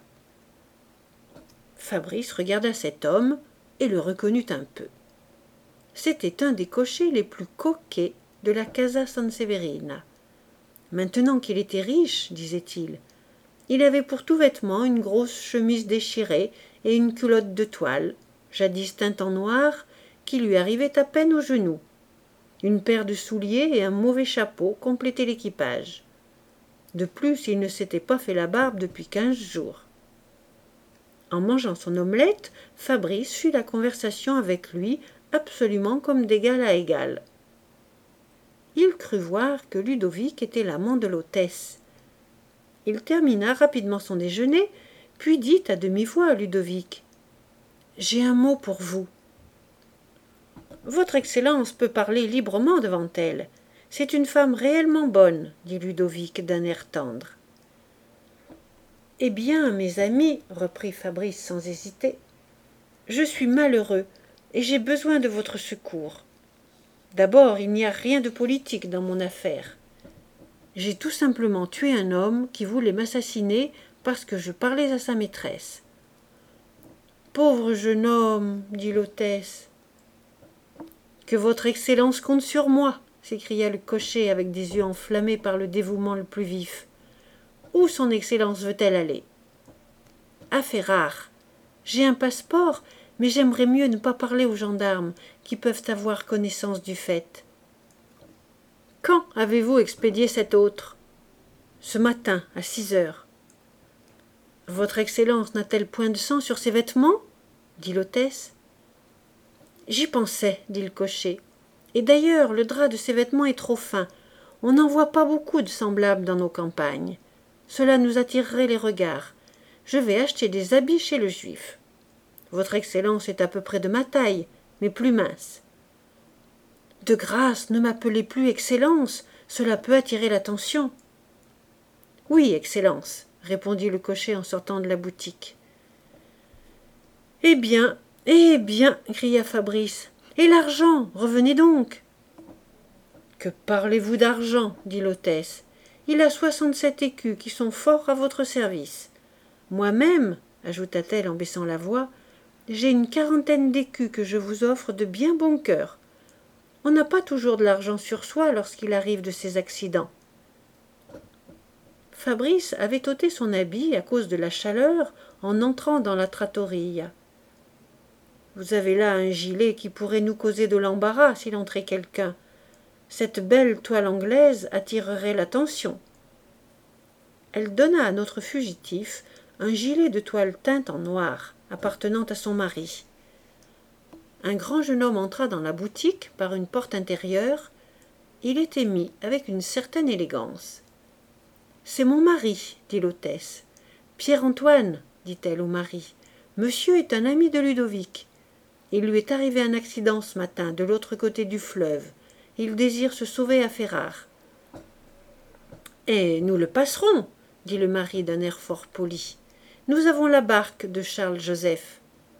Fabrice regarda cet homme et le reconnut un peu. C'était un des cochers les plus coquets de la Casa Sanseverina. Maintenant qu'il était riche, disait-il, il avait pour tout vêtement une grosse chemise déchirée et une culotte de toile, jadis teinte en noir, qui lui arrivait à peine aux genoux. Une paire de souliers et un mauvais chapeau complétaient l'équipage. De plus, il ne s'était pas fait la barbe depuis quinze jours. En mangeant son omelette, Fabrice fit la conversation avec lui absolument comme d'égal à égal. Il crut voir que Ludovic était l'amant de l'hôtesse. Il termina rapidement son déjeuner, puis dit à demi-voix à Ludovic « J'ai un mot pour vous. »« Votre Excellence peut parler librement devant elle. C'est une femme réellement bonne, » dit Ludovic d'un air tendre. « Eh bien, mes amis, » reprit Fabrice sans hésiter, « je suis malheureux et j'ai besoin de votre secours. D'abord, il n'y a rien de politique dans mon affaire. J'ai tout simplement tué un homme qui voulait m'assassiner parce que je parlais à sa maîtresse. »« Pauvre jeune homme, » dit l'hôtesse. « Que votre Excellence compte sur moi, » s'écria le cocher avec des yeux enflammés par le dévouement le plus vif. « Où son Excellence veut-elle aller ?»« À Ferrare. J'ai un passeport, mais j'aimerais mieux ne pas parler aux gendarmes, qui peuvent avoir connaissance du fait. »« Quand avez-vous expédié cet autre ?»« Ce matin, à six heures. »« Votre Excellence n'a-t-elle point de sang sur ses vêtements ?» dit l'hôtesse. « J'y pensais, » dit le cocher. « Et d'ailleurs, le drap de ses vêtements est trop fin. On n'en voit pas beaucoup de semblables dans nos campagnes. Cela nous attirerait les regards. Je vais acheter des habits chez le juif. Votre Excellence est à peu près de ma taille, mais plus mince. »« De grâce, ne m'appelez plus Excellence, cela peut attirer l'attention. »« Oui, Excellence, » répondit le cocher en sortant de la boutique. « Eh bien, eh bien, cria Fabrice, et l'argent, revenez donc. »« Que parlez-vous d'argent, dit l'hôtesse. Il a soixante-sept écus qui sont fort à votre service. Moi-même, ajouta-t-elle en baissant la voix, j'ai une quarantaine d'écus que je vous offre de bien bon cœur. On n'a pas toujours de l'argent sur soi lorsqu'il arrive de ces accidents. » Fabrice avait ôté son habit à cause de la chaleur en entrant dans la trattoria. « Vous avez là un gilet qui pourrait nous causer de l'embarras s'il entrait quelqu'un. Cette belle toile anglaise attirerait l'attention. » Elle donna à notre fugitif un gilet de toile teinte en noir, appartenant à son mari. Un grand jeune homme entra dans la boutique par une porte intérieure. Il était mis avec une certaine élégance. « C'est mon mari, dit l'hôtesse. Pierre-Antoine, dit-elle au mari. « Monsieur est un ami de Ludovic. Il lui est arrivé un accident ce matin, de l'autre côté du fleuve. Il désire se sauver à Ferrare. »« Et nous le passerons, » dit le mari d'un air fort poli. « Nous avons la barque de Charles-Joseph. »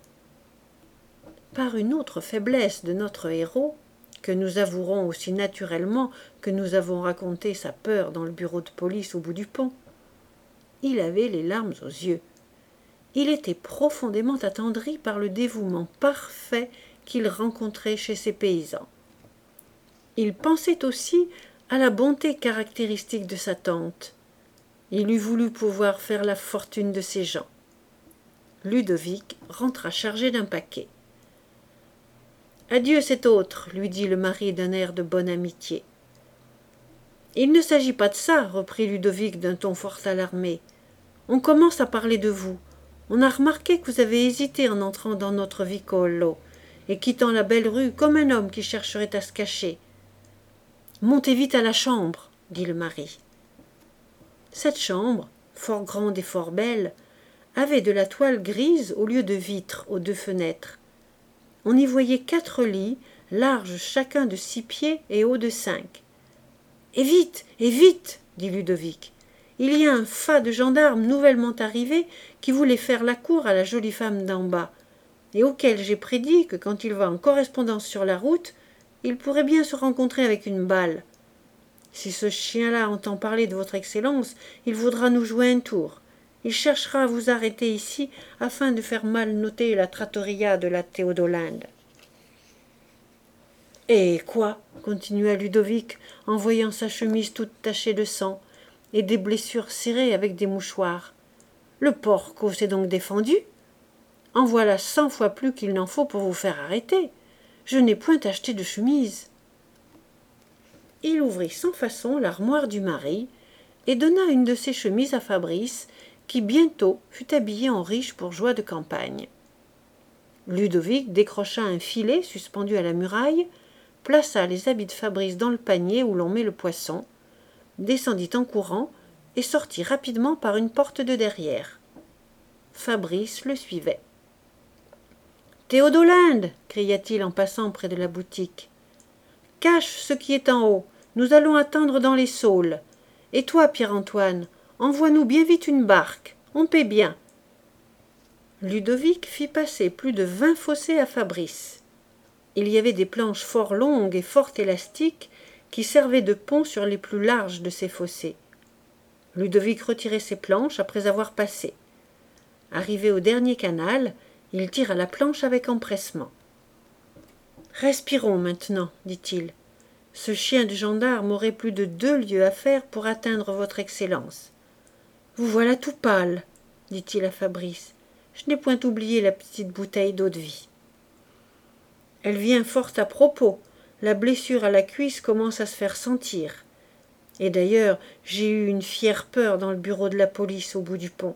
Par une autre faiblesse de notre héros, que nous avouerons aussi naturellement que nous avons raconté sa peur dans le bureau de police au bout du pont, il avait les larmes aux yeux. Il était profondément attendri par le dévouement parfait qu'il rencontrait chez ces paysans. Il pensait aussi à la bonté caractéristique de sa tante. Il eût voulu pouvoir faire la fortune de ces gens. Ludovic rentra chargé d'un paquet. « Adieu cet autre, lui dit le mari d'un air de bonne amitié. « Il ne s'agit pas de ça, reprit Ludovic d'un ton fort alarmé. On commence à parler de vous. On a remarqué que vous avez hésité en entrant dans notre vicolo et quittant la belle rue comme un homme qui chercherait à se cacher. Montez vite à la chambre, dit le mari. Cette chambre, fort grande et fort belle, avait de la toile grise au lieu de vitres aux deux fenêtres. On y voyait quatre lits, larges chacun de six pieds et hauts de cinq. « Et vite, et vite !» dit Ludovic. « Il y a un fat de gendarmes nouvellement arrivé qui voulait faire la cour à la jolie femme d'en bas, et auquel j'ai prédit que quand il va en correspondance sur la route, il pourrait bien se rencontrer avec une balle. Si ce chien-là entend parler de votre Excellence, il voudra nous jouer un tour. Il cherchera à vous arrêter ici afin de faire mal noter la trattoria de la Théodolinde. » « Et quoi ?» continua Ludovic, en voyant sa chemise toute tachée de sang et des blessures serrées avec des mouchoirs. « Le porco s'est donc défendu ? En voilà cent fois plus qu'il n'en faut pour vous faire arrêter. Je n'ai point acheté de chemise. » Il ouvrit sans façon l'armoire du mari et donna une de ses chemises à Fabrice, qui bientôt fut habillé en riche bourgeois de campagne. Ludovic décrocha un filet suspendu à la muraille, plaça les habits de Fabrice dans le panier où l'on met le poisson, descendit en courant et sortit rapidement par une porte de derrière. Fabrice le suivait. « Théodolinde !» cria-t-il en passant près de la boutique. « Cache ce qui est en haut, nous allons attendre dans les saules. Et toi, Pierre-Antoine, envoie-nous bien vite une barque, on paie bien. » Ludovic fit passer plus de vingt fossés à Fabrice. Il y avait des planches fort longues et fort élastiques qui servaient de pont sur les plus larges de ces fossés. Ludovic retirait ces planches après avoir passé. Arrivé au dernier canal, il tira la planche avec empressement. « Respirons maintenant, dit-il. Ce chien de gendarme aurait plus de deux lieues à faire pour atteindre votre Excellence. Vous voilà tout pâle, dit-il à Fabrice. Je n'ai point oublié la petite bouteille d'eau-de-vie. Elle vient fort à propos. La blessure à la cuisse commence à se faire sentir. Et d'ailleurs, j'ai eu une fière peur dans le bureau de la police au bout du pont. »«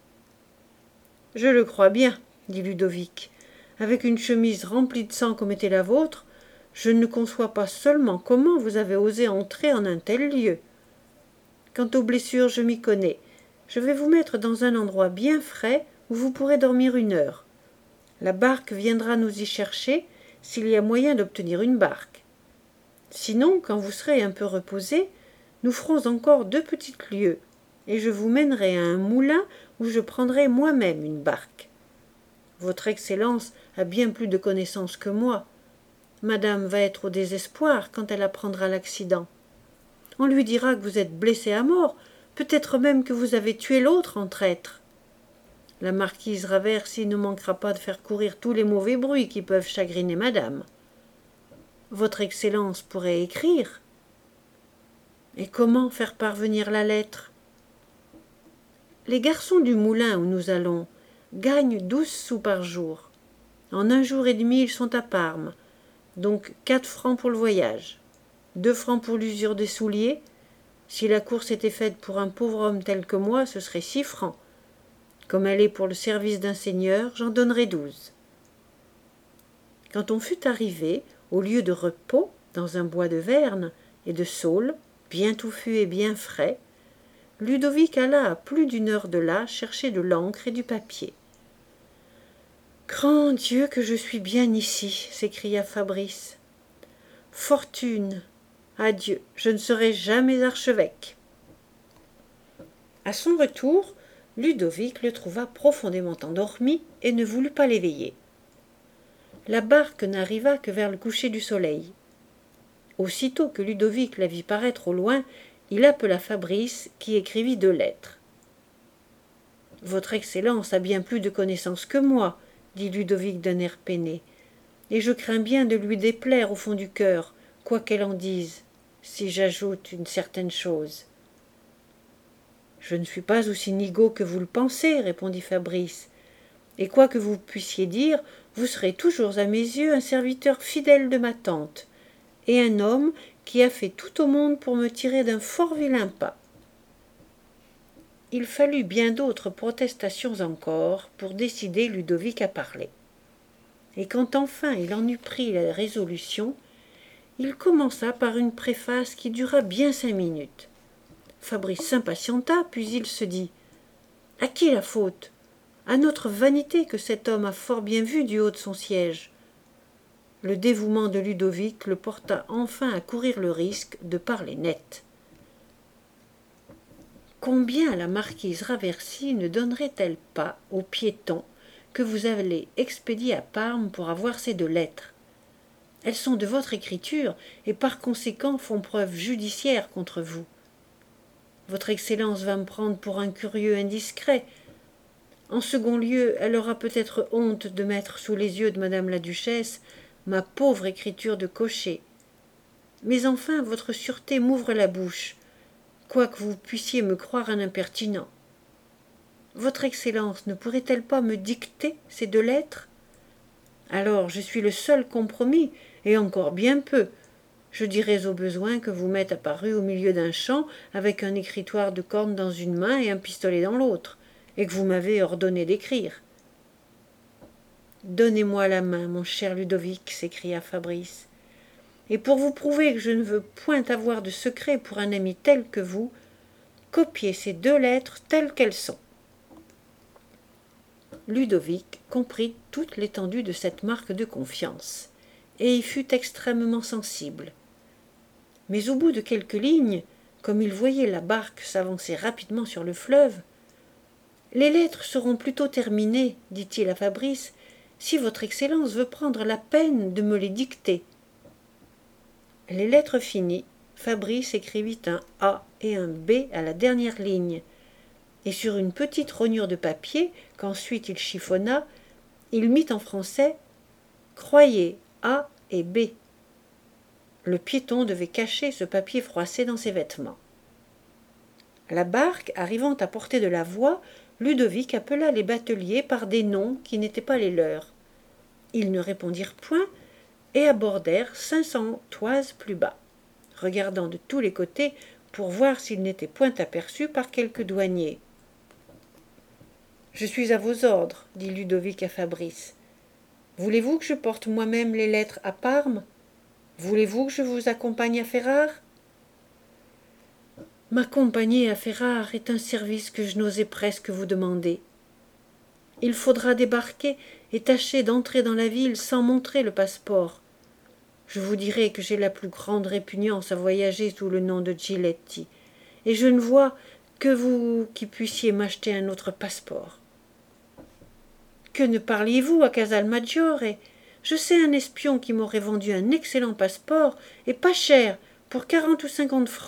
Je le crois bien, dit Ludovic. Avec une chemise remplie de sang comme était la vôtre, je ne conçois pas seulement comment vous avez osé entrer en un tel lieu. Quant aux blessures, je m'y connais. Je vais vous mettre dans un endroit bien frais où vous pourrez dormir une heure. La barque viendra nous y chercher s'il y a moyen d'obtenir une barque. Sinon, quand vous serez un peu reposé, nous ferons encore deux petites lieues, et je vous mènerai à un moulin où je prendrai moi-même une barque. Votre Excellence a bien plus de connaissances que moi. Madame va être au désespoir quand elle apprendra l'accident. On lui dira que vous êtes blessé à mort, peut-être même que vous avez tué l'autre en traître. La marquise Raversi ne manquera pas de faire courir tous les mauvais bruits qui peuvent chagriner madame. Votre Excellence pourrait écrire. Et comment faire parvenir la lettre? Les garçons du moulin où nous allons gagnent douze sous par jour. En un jour et demi, ils sont à Parme, donc quatre francs pour le voyage, deux francs pour l'usure des souliers. Si la course était faite pour un pauvre homme tel que moi, ce serait six francs. Comme elle est pour le service d'un seigneur, j'en donnerai douze. Quand on fut arrivé au lieu de repos, dans un bois de vernes et de saules, bien touffu et bien frais, Ludovic alla à plus d'une heure de là chercher de l'encre et du papier. « Grand Dieu, que je suis bien ici !» s'écria Fabrice. « Fortune, adieu, je ne serai jamais archevêque. » À son retour, Ludovic le trouva profondément endormi et ne voulut pas l'éveiller. La barque n'arriva que vers le coucher du soleil. Aussitôt que Ludovic la vit paraître au loin, il appela Fabrice, qui écrivit deux lettres. « Votre Excellence a bien plus de connaissances que moi, » dit Ludovic d'un air peiné, « et je crains bien de lui déplaire au fond du cœur, quoi qu'elle en dise, si j'ajoute une certaine chose. »« Je ne suis pas aussi nigaud que vous le pensez, » répondit Fabrice, « et quoi que vous puissiez dire, vous serez toujours à mes yeux un serviteur fidèle de ma tante, et un homme qui a fait tout au monde pour me tirer d'un fort vilain pas. » Il fallut bien d'autres protestations encore pour décider Ludovic à parler. Et quand enfin il en eut pris la résolution, il commença par une préface qui dura bien cinq minutes. Fabrice s'impatienta, puis il se dit « À qui la faute ? À notre vanité que cet homme a fort bien vu du haut de son siège. » Le dévouement de Ludovic le porta enfin à courir le risque de parler net. Combien la marquise Raversi ne donnerait-elle pas aux piétons que vous allez expédier à Parme pour avoir ces deux lettres? Elles sont de votre écriture et par conséquent font preuve judiciaire contre vous. Votre Excellence va me prendre pour un curieux indiscret. En second lieu, elle aura peut-être honte de mettre sous les yeux de madame la duchesse ma pauvre écriture de cocher. Mais enfin, votre sûreté m'ouvre la bouche, quoique vous puissiez me croire un impertinent. Votre Excellence ne pourrait-elle pas me dicter ces deux lettres? Alors je suis le seul compromis, et encore bien peu. Je dirais au besoin que vous m'êtes apparu au milieu d'un champ avec un écritoire de corne dans une main et un pistolet dans l'autre, et que vous m'avez ordonné d'écrire. « Donnez-moi la main, mon cher Ludovic, s'écria Fabrice. Et pour vous prouver que je ne veux point avoir de secret pour un ami tel que vous, copiez ces deux lettres telles qu'elles sont. » Ludovic comprit toute l'étendue de cette marque de confiance, et y fut extrêmement sensible. Mais au bout de quelques lignes, comme il voyait la barque s'avancer rapidement sur le fleuve, « Les lettres seront plutôt terminées, dit-il à Fabrice, si votre Excellence veut prendre la peine de me les dicter. » Les lettres finies, Fabrice écrivit un A et un B à la dernière ligne, et sur une petite rognure de papier, qu'ensuite il chiffonna, il mit en français « Croyez A et B ». Le piéton devait cacher ce papier froissé dans ses vêtements. La barque arrivant à portée de la voie, Ludovic appela les bateliers par des noms qui n'étaient pas les leurs. Ils ne répondirent point et abordèrent cinq cents toises plus bas, regardant de tous les côtés pour voir s'ils n'étaient point aperçus par quelque douanier. « Je suis à vos ordres, dit Ludovic à Fabrice. Voulez-vous que je porte moi-même les lettres à Parme? Voulez-vous que je vous accompagne à Ferrare? » « M'accompagner à Ferrare est un service que je n'osais presque vous demander. Il faudra débarquer et tâcher d'entrer dans la ville sans montrer le passeport. Je vous dirai que j'ai la plus grande répugnance à voyager sous le nom de Giletti, et je ne vois que vous qui puissiez m'acheter un autre passeport. »« Que ne parliez-vous à Casalmaggiore? Je sais un espion qui m'aurait vendu un excellent passeport, et pas cher, pour quarante ou cinquante francs. »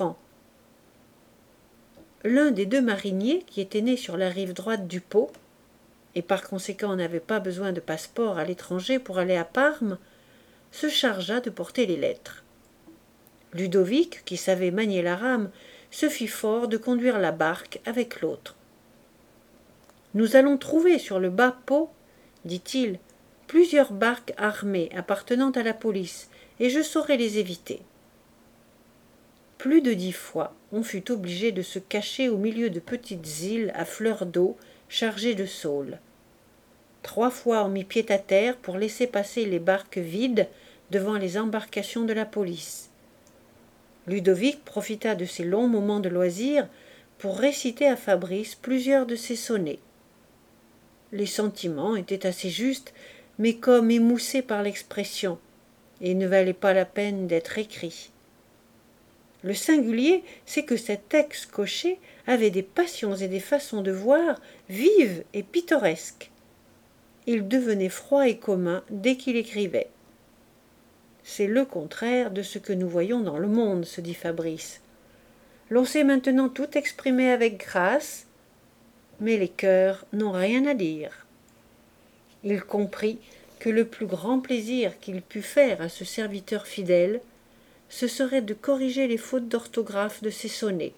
L'un des deux mariniers, qui était né sur la rive droite du Pô, et par conséquent n'avait pas besoin de passeport à l'étranger pour aller à Parme, se chargea de porter les lettres. Ludovic, qui savait manier la rame, se fit fort de conduire la barque avec l'autre. « Nous allons trouver sur le bas Pô, dit-il, plusieurs barques armées appartenant à la police, et je saurai les éviter. » Plus de dix fois, on fut obligé de se cacher au milieu de petites îles à fleur d'eau chargées de saules. Trois fois on mit pied à terre pour laisser passer les barques vides devant les embarcations de la police. Ludovic profita de ces longs moments de loisir pour réciter à Fabrice plusieurs de ses sonnets. Les sentiments étaient assez justes, mais comme émoussés par l'expression, et ne valaient pas la peine d'être écrits. Le singulier, c'est que cet ex-cocher avait des passions et des façons de voir vives et pittoresques. Il devenait froid et commun dès qu'il écrivait. C'est le contraire de ce que nous voyons dans le monde, se dit Fabrice. L'on sait maintenant tout exprimer avec grâce, mais les cœurs n'ont rien à dire. Il comprit que le plus grand plaisir qu'il pût faire à ce serviteur fidèle, ce serait de corriger les fautes d'orthographe de ses sonnets.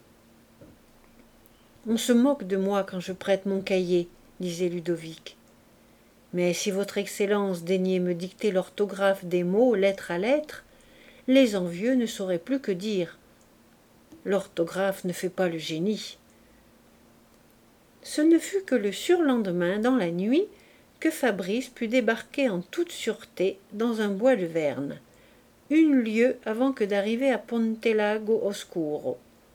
« On se moque de moi quand je prête mon cahier, disait Ludovic. Mais si votre Excellence daignait me dicter l'orthographe des mots lettre à lettre, les envieux ne sauraient plus que dire. L'orthographe ne fait pas le génie. » Ce ne fut que le surlendemain, dans la nuit, que Fabrice put débarquer en toute sûreté dans un bois de Verne, une lieue avant que d'arriver à Pontelago Oscuro.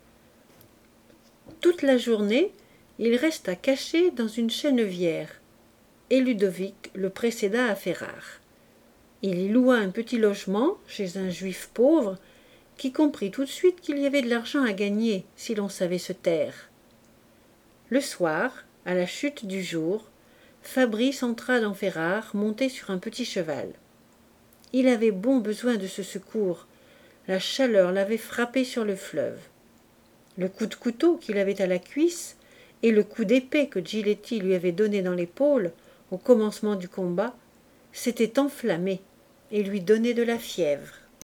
Toute la journée, il resta caché dans une chènevière, et Ludovic le précéda à Ferrare. Il y loua un petit logement chez un juif pauvre, qui comprit tout de suite qu'il y avait de l'argent à gagner si l'on savait se taire. Le soir, à la chute du jour, Fabrice entra dans Ferrare monté sur un petit cheval. Il avait bon besoin de ce secours. La chaleur l'avait frappé sur le fleuve. Le coup de couteau qu'il avait à la cuisse et le coup d'épée que Giletti lui avait donné dans l'épaule au commencement du combat s'étaient enflammés et lui donnaient de la fièvre.